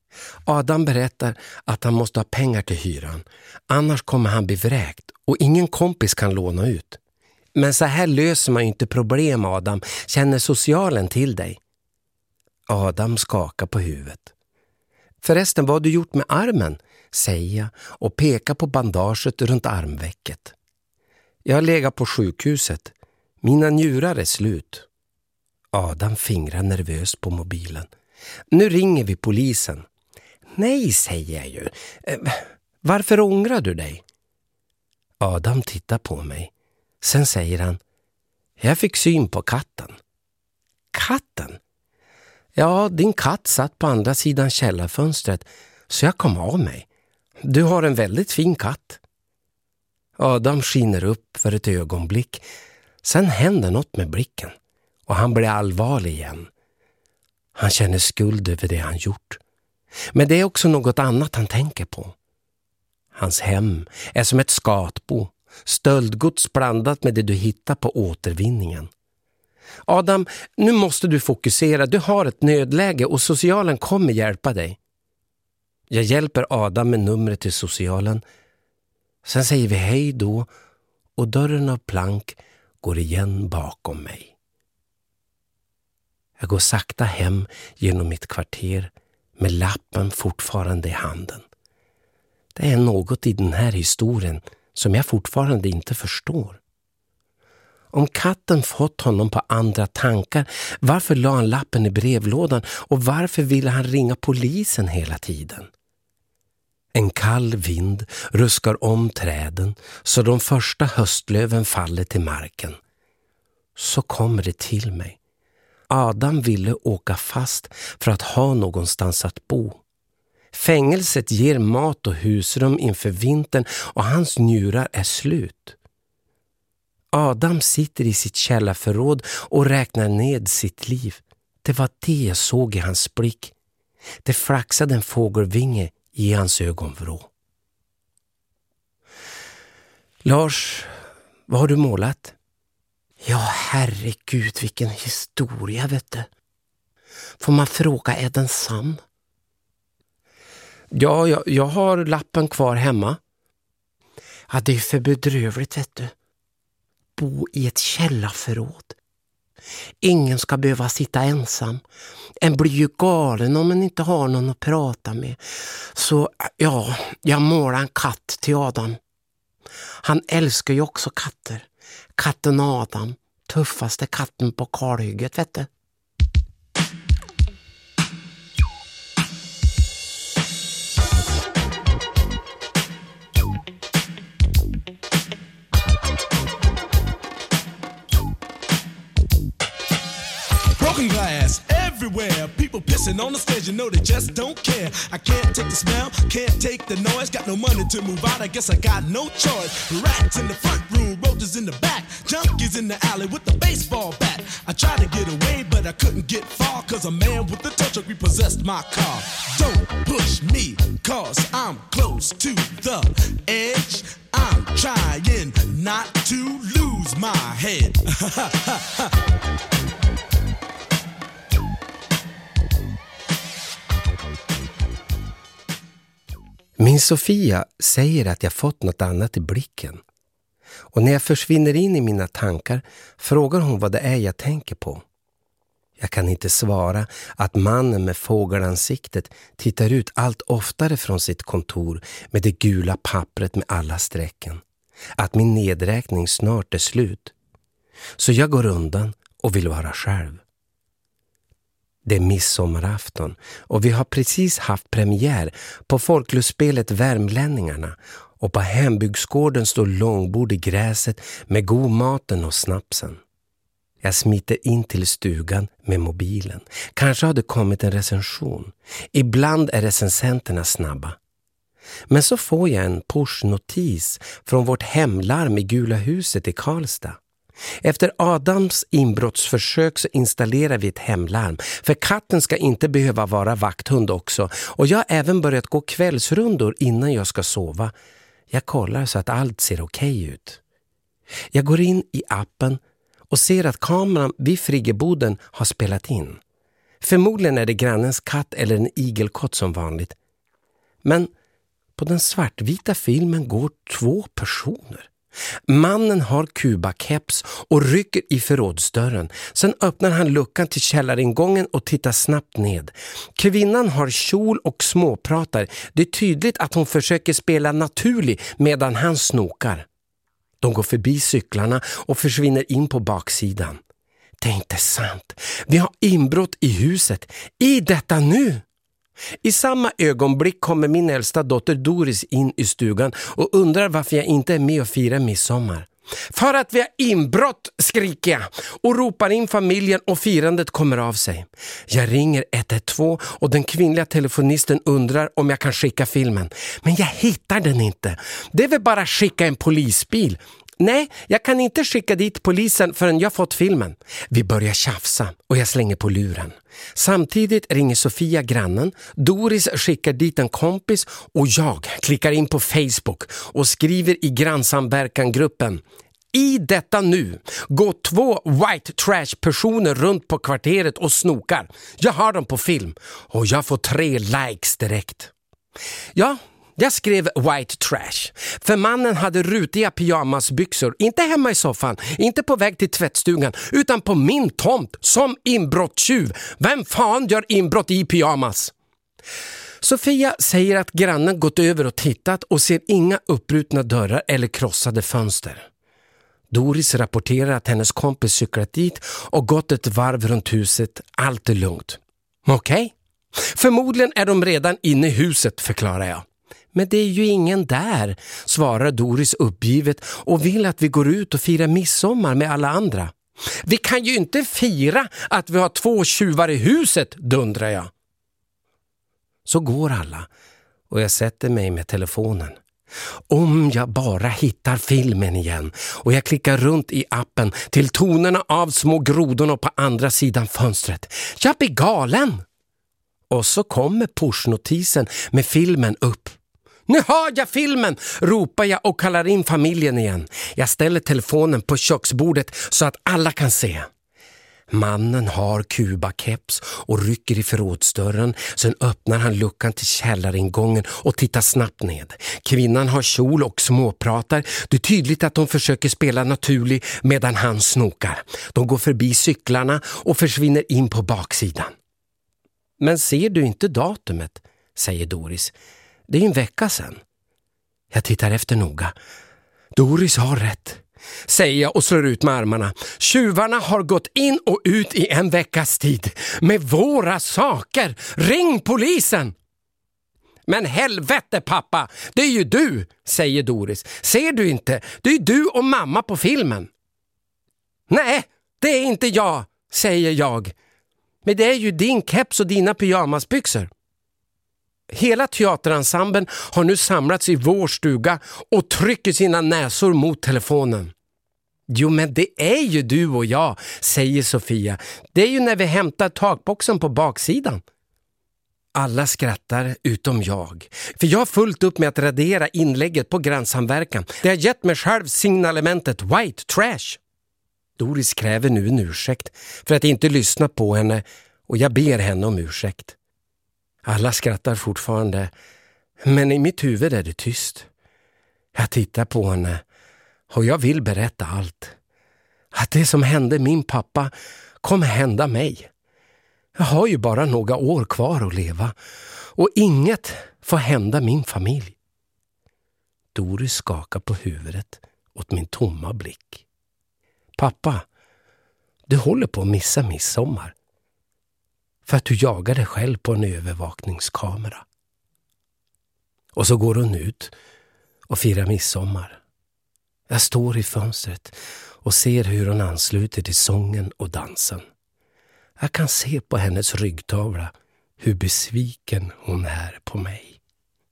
Adam berättar att han måste ha pengar till hyran. Annars kommer han bli vräkt och ingen kompis kan låna ut. Men så här löser man ju inte problem, Adam. Känner socialen till dig? Adam skakar på huvudet. Förresten, vad har du gjort med armen? Säger jag och pekar på bandaget runt armvecket. Jag har legat på sjukhuset. Mina njurar är slut. Adam fingrar nervöst på mobilen. Nu ringer vi polisen. Nej, säger jag ju. Varför ångrar du dig? Adam tittar på mig. Sen säger han: jag fick syn på katten. Katten? Ja, din katt satt på andra sidan källarfönstret så jag kom av mig. Du har en väldigt fin katt. Adam skiner upp för ett ögonblick. Sen händer något med blicken och han blir allvarlig igen. Han känner skuld över det han gjort. Men det är också något annat han tänker på. Hans hem är som ett skatbo. Stöldgods blandat med det du hittar på återvinningen. Adam, nu måste du fokusera. Du har ett nödläge och socialen kommer hjälpa dig. Jag hjälper Adam med numret till socialen. Sen säger vi hej då och dörren av plank går igen bakom mig. Jag går sakta hem genom mitt kvarter med lappen fortfarande i handen. Det är något i den här historien som jag fortfarande inte förstår. Om katten fått honom på andra tankar, varför la han lappen i brevlådan och varför ville han ringa polisen hela tiden? En kall vind ruskar om träden så de första höstlöven faller till marken. Så kommer det till mig. Adam ville åka fast för att ha någonstans att bo. Fängelset ger mat och husrum inför vintern och hans njurar är slut. Adam sitter i sitt källarförråd och räknar ned sitt liv. Det var det jag såg i hans blick. Det flaxade en fågelvinge i hans ögonvrå. Lars, vad har du målat? Ja, herregud, vilken historia, vet du. Får man fråga, är den sann? Ja, jag, jag har lappen kvar hemma. Ja, det är för bedrövligt, vet du. Bo i ett källarförråd. Ingen ska behöva sitta ensam. En blir ju galen om man inte har någon att prata med. Så ja, jag målar en katt till Adam. Han älskar ju också katter. Katten Adam, tuffaste katten på kalhygget, vet du. Broken glass everywhere. People pissing on the stage, you know they just don't care. I can't take the smell, can't take the noise. Got no money to move out, I guess I got no choice. Rats in the front room, roaches in the back. Junkies in the alley with the baseball bat. I tried to get away, but I couldn't get far. Cause a man with the tow truck repossessed my car. Don't push me, cause I'm close to the edge. I'm trying not to lose my head. Min Sofia säger att jag fått något annat i blicken. Och när jag försvinner in i mina tankar frågar hon vad det är jag tänker på. Jag kan inte svara att mannen med fågelansiktet tittar ut allt oftare från sitt kontor med det gula pappret med alla strecken. Att min nedräkning snart är slut. Så jag går undan och vill vara själv. Det är midsommarafton och vi har precis haft premiär på folklustspelet Värmlänningarna och på hembygdsgården står långbord i gräset med god maten och snapsen. Jag smiter in till stugan med mobilen. Kanske har det kommit en recension. Ibland är recensenterna snabba. Men så får jag en push-notis från vårt hemlarm i Gula huset i Karlstad. Efter Adams inbrottsförsök så installerar vi ett hemlarm. För katten ska inte behöva vara vakthund också. Och jag har även börjat gå kvällsrundor innan jag ska sova. Jag kollar så att allt ser okej ut. Jag går in i appen och ser att kameran vid friggeboden har spelat in. Förmodligen är det grannens katt eller en igelkott som vanligt. Men på den svartvita filmen går två personer. Mannen har kubakeps och rycker i förrådsdörren. Sen öppnar han luckan till källaringången och tittar snabbt ned. Kvinnan har kjol och småpratar. Det är tydligt att hon försöker spela naturlig medan han snokar. De går förbi cyklarna och försvinner in på baksidan. Det är inte sant. Vi har inbrott i huset. I detta nu! I samma ögonblick kommer min äldsta dotter Doris in i stugan och undrar varför jag inte är med och firar midsommar. För att vi har inbrott, skriker jag och ropar in familjen och firandet kommer av sig. Jag ringer ett ett två och den kvinnliga telefonisten undrar om jag kan skicka filmen. Men jag hittar den inte. Det är väl bara skicka en polisbil. Nej, jag kan inte skicka dit polisen förrän jag fått filmen. Vi börjar tjafsa och jag slänger på luren. Samtidigt ringer Sofia grannen, Doris skickar dit en kompis och jag klickar in på Facebook och skriver i grannsamverkan-gruppen. I detta nu går två white trash personer runt på kvarteret och snokar. Jag har dem på film och jag får tre likes direkt. Ja, jag skrev white trash, för mannen hade rutiga pyjamasbyxor, inte hemma i soffan, inte på väg till tvättstugan, utan på min tomt som inbrottstjuv. Vem fan gör inbrott i pyjamas? Sofia säger att grannen gått över och tittat och ser inga uppbrutna dörrar eller krossade fönster. Doris rapporterar att hennes kompis cyklat dit och gått ett varv runt huset. Allt är lugnt. Okej. Okay. Förmodligen är de redan inne i huset, förklarar jag. Men det är ju ingen där, svarar Doris uppgivet och vill att vi går ut och firar midsommar med alla andra. Vi kan ju inte fira att vi har två tjuvar i huset, dundrar jag. Så går alla och jag sätter mig med telefonen. Om jag bara hittar filmen igen och jag klickar runt i appen till tonerna av små grodorna på andra sidan fönstret. Jag blir galen! Och så kommer pushnotisen med filmen upp. Nu har jag filmen, ropar jag och kallar in familjen igen. Jag ställer telefonen på köksbordet så att alla kan se. Mannen har kubakeps och rycker i förrådsdörren. Sen öppnar han luckan till källaringången och tittar snabbt ned. Kvinnan har kjol och småpratar. Det är tydligt att de försöker spela naturlig medan han snokar. De går förbi cyklarna och försvinner in på baksidan. Men ser du inte datumet, säger Doris. Det är en vecka sedan. Jag tittar efter noga. Doris har rätt, säger jag och slår ut med armarna. Tjuvarna har gått in och ut i en veckas tid med våra saker. Ring polisen! Men helvete pappa, det är ju du, säger Doris. Ser du inte? Det är du och mamma på filmen. Nej, det är inte jag, säger jag. Men det är ju din keps och dina pyjamasbyxor. Hela teaterensemblen har nu samlats i vår stuga och trycker sina näsor mot telefonen. Jo, men det är ju du och jag, säger Sofia. Det är ju när vi hämtar takboxen på baksidan. Alla skrattar utom jag. För jag har fullt upp med att radera inlägget på grannsamverkan. Det har gett mig själv signalementet white trash. Doris kräver nu en ursäkt för att inte lyssna på henne och jag ber henne om ursäkt. Alla skrattar fortfarande, men i mitt huvud är det tyst. Jag tittar på henne och jag vill berätta allt. Att det som hände min pappa kommer hända mig. Jag har ju bara några år kvar att leva och inget får hända min familj. Doris skakar på huvudet åt min tomma blick. Pappa, du håller på att missa midsommar. För att du jagar dig själv på en övervakningskamera. Och så går hon ut och firar midsommar. Jag står i fönstret och ser hur hon ansluter till sången och dansen. Jag kan se på hennes ryggtavla hur besviken hon är på mig.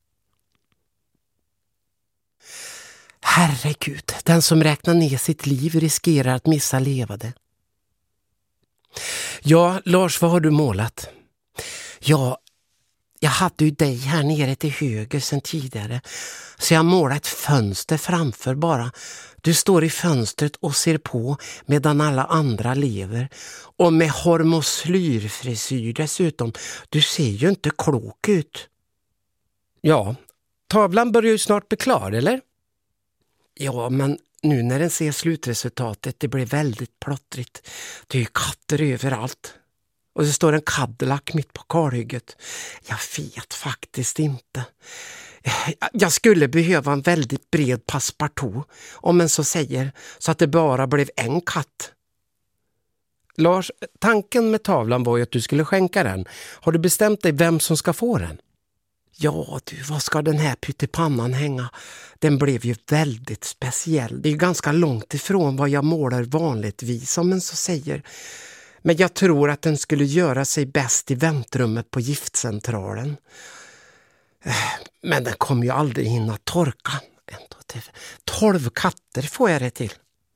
Herregud, den som räknar ner sitt liv riskerar att missa levande. Ja, Lars, vad har du målat? Ja, jag hade ju dig här nere till höger sedan tidigare. Så jag målade ett fönster framför bara. Du står i fönstret och ser på medan alla andra lever. Och med hormoslyrfrisyr dessutom. Du ser ju inte klok ut. Ja, tavlan börjar ju snart bli klar, eller? Ja, men nu när den ser slutresultatet, det blir väldigt plottrigt. Det är ju katter överallt. Och det står en Cadillac mitt på kalhygget. Jag vet faktiskt inte. Jag skulle behöva en väldigt bred passepartout, om en så säger, så att det bara blev en katt. Lars, tanken med tavlan var ju att du skulle skänka den. Har du bestämt dig vem som ska få den? Ja du, vad ska den här pyttipannan hänga? Den blev ju väldigt speciell. Det är ju ganska långt ifrån vad jag målar vanligtvis, som en så säger. Men jag tror att den skulle göra sig bäst i väntrummet på giftcentralen. Men den kommer ju aldrig hinna torka. Tolv katter får jag det till.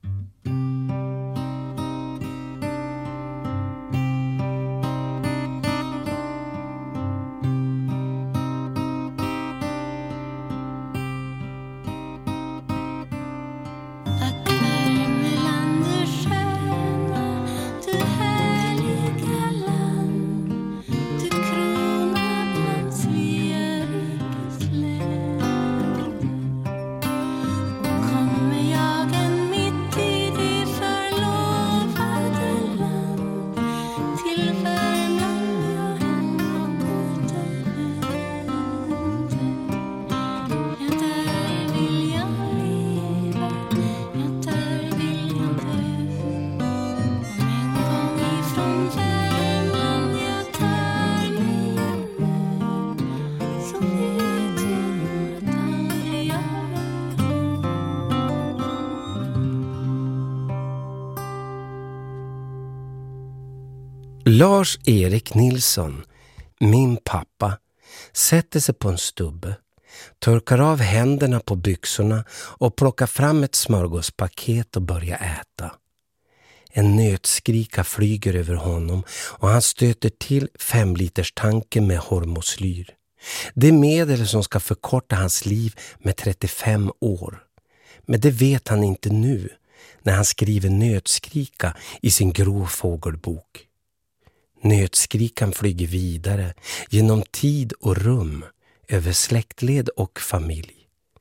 Lars-Erik Nilsson, min pappa, sätter sig på en stubbe, torkar av händerna på byxorna och plockar fram ett smörgåspaket och börjar äta. En nötskrika flyger över honom och han stöter till fem liters tanken med hormoslyr. Det medel som ska förkorta hans liv med trettiofem år. Men det vet han inte nu när han skriver nötskrika i sin grå fågelbok. Nötskrikan flyger vidare genom tid och rum, över släktled och familj.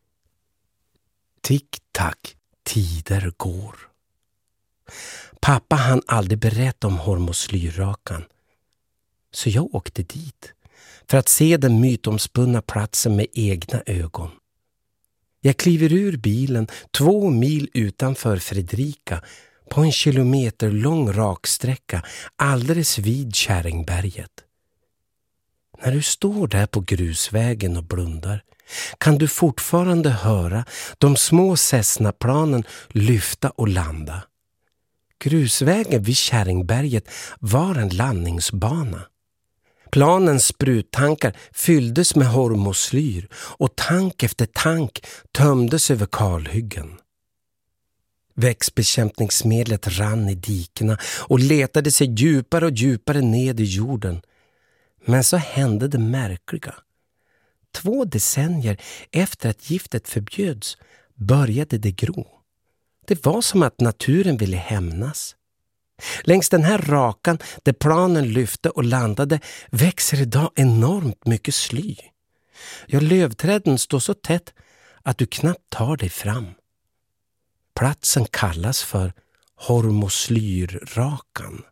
Tick-tack, tider går. Pappa han aldrig berätta om hormoslyrrakan. Så jag åkte dit för att se den mytomspunna platsen med egna ögon. Jag kliver ur bilen två mil utanför Fredrika på en kilometer lång raksträcka alldeles vid Käringberget. När du står där på grusvägen och blundar kan du fortfarande höra de små Cessna-planen lyfta och landa. Grusvägen vid Käringberget var en landningsbana. Planens spruttankar fylldes med hormoslyr och tank efter tank tömdes över kalhyggen. Växtbekämpningsmedlet rann i dikena och letade sig djupare och djupare ned i jorden. Men så hände det märkliga. Två decennier efter att giftet förbjöds började det gro. Det var som att naturen ville hämnas. Längs den här rakan där planen lyfte och landade växer idag enormt mycket sly. Ja, lövträden står så tätt att du knappt tar dig fram. Platsen kallas för hormoslyrrakan.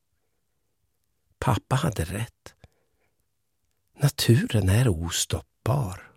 Pappa hade rätt. Naturen är ostoppbar.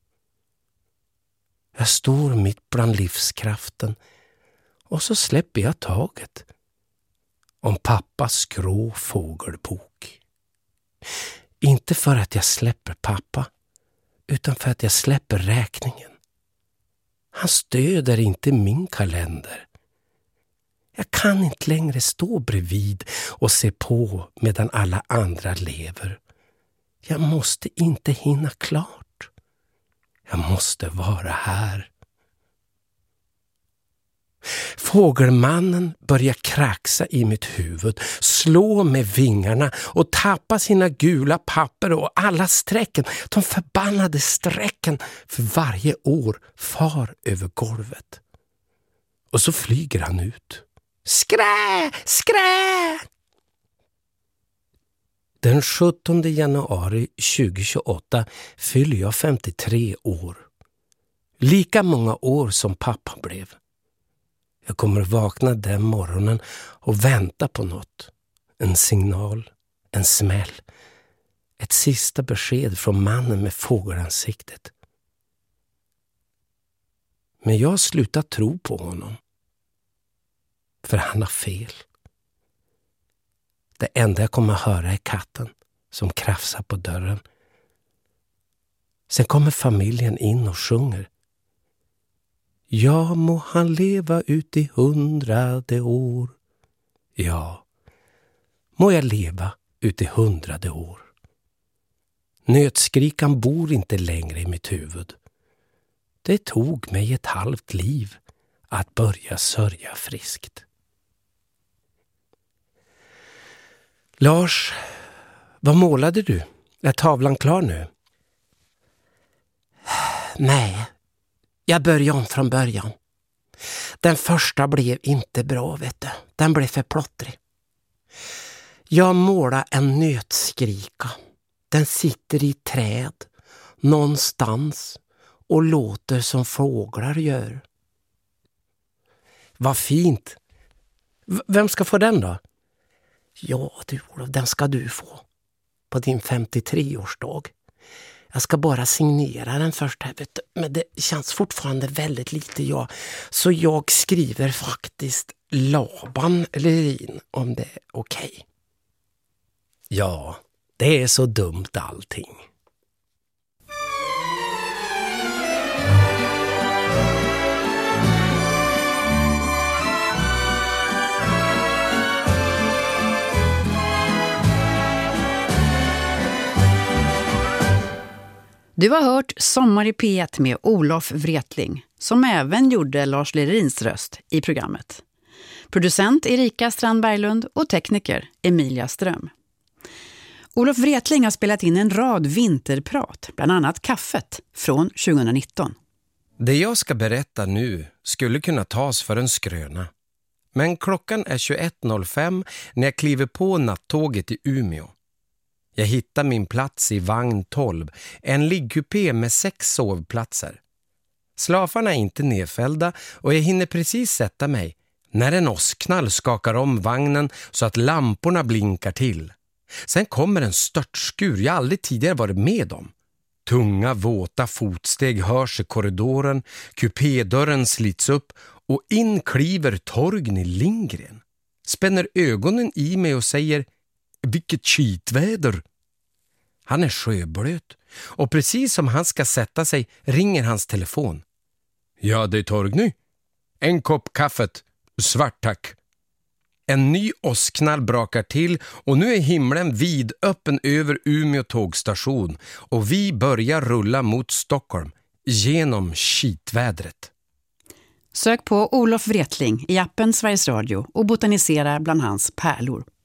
Jag står mitt bland livskraften och så släpper jag taget om pappas grå fågelbok. Inte för att jag släpper pappa, utan för att jag släpper räkningen. Han stöder inte min kalender. Jag kan inte längre stå bredvid och se på medan alla andra lever. Jag måste inte hinna klart. Jag måste vara här. Fågelmannen börjar kraxa i mitt huvud, slå med vingarna och tappa sina gula papper och alla strecken, de förbannade strecken för varje år far över golvet. Och så flyger han ut. Skrä, skrä! Den sjuttonde januari tjugohundratjugoåtta fyller jag femtiotre år. Lika många år som pappa blev. Jag kommer vakna den morgonen och vänta på något. En signal, en smäll. Ett sista besked från mannen med fågelansiktet. Men jag slutar tro på honom. För han har fel. Det enda jag kommer höra är katten som krafsar på dörren. Sen kommer familjen in och sjunger. Ja, må han leva ut i hundrade år. Ja, må jag leva ut i hundrade år. Nötskrikan bor inte längre i mitt huvud. Det tog mig ett halvt liv att börja sörja friskt. Lars, vad målade du? Är tavlan klar nu? Nej, jag börjar om från början. Den första blev inte bra, vet du. Den blev för plottrig. Jag målade en nötskrika. Den sitter i träd någonstans och låter som fåglar gör. Vad fint. V- vem ska få den då? Ja, du, den ska du få. På din femtiotre-årsdag. Jag ska bara signera den först här, vet du. Men det känns fortfarande väldigt lite, ja. Så jag skriver faktiskt Laban Lerin, om det är okej. Okay. Ja, det är så dumt allting. Du har hört Sommar i P ett med Olof Wretling, som även gjorde Lars Lerins röst i programmet. Producent Erika Strandberglund och tekniker Emilia Ström. Olof Wretling har spelat in en rad vinterprat, bland annat Kaffet, från tjugonitton. Det jag ska berätta nu skulle kunna tas för en skröna. Men klockan är tjugoett noll fem när jag kliver på nattåget i Umeå. Jag hittar min plats i vagn tolv, en liggkupé med sex sovplatser. Slafarna är inte nedfällda och jag hinner precis sätta mig när en åskknall skakar om vagnen så att lamporna blinkar till. Sen kommer en störtskur jag aldrig tidigare varit med om. Tunga, våta fotsteg hörs i korridoren, kupédörren slits upp och in kliver Torgny Lindgren. Spänner ögonen i mig och säger: vilket skitväder! Han är sjöblöt och precis som han ska sätta sig ringer hans telefon. Ja, det är Torgny. En kopp kaffet. Svart tack. En ny åskknall brakar till och nu är himlen vidöppen över Umeå tågstation och vi börjar rulla mot Stockholm genom skitvädret. Sök på Olof Wretling i appen Sveriges Radio och botanisera bland hans pärlor.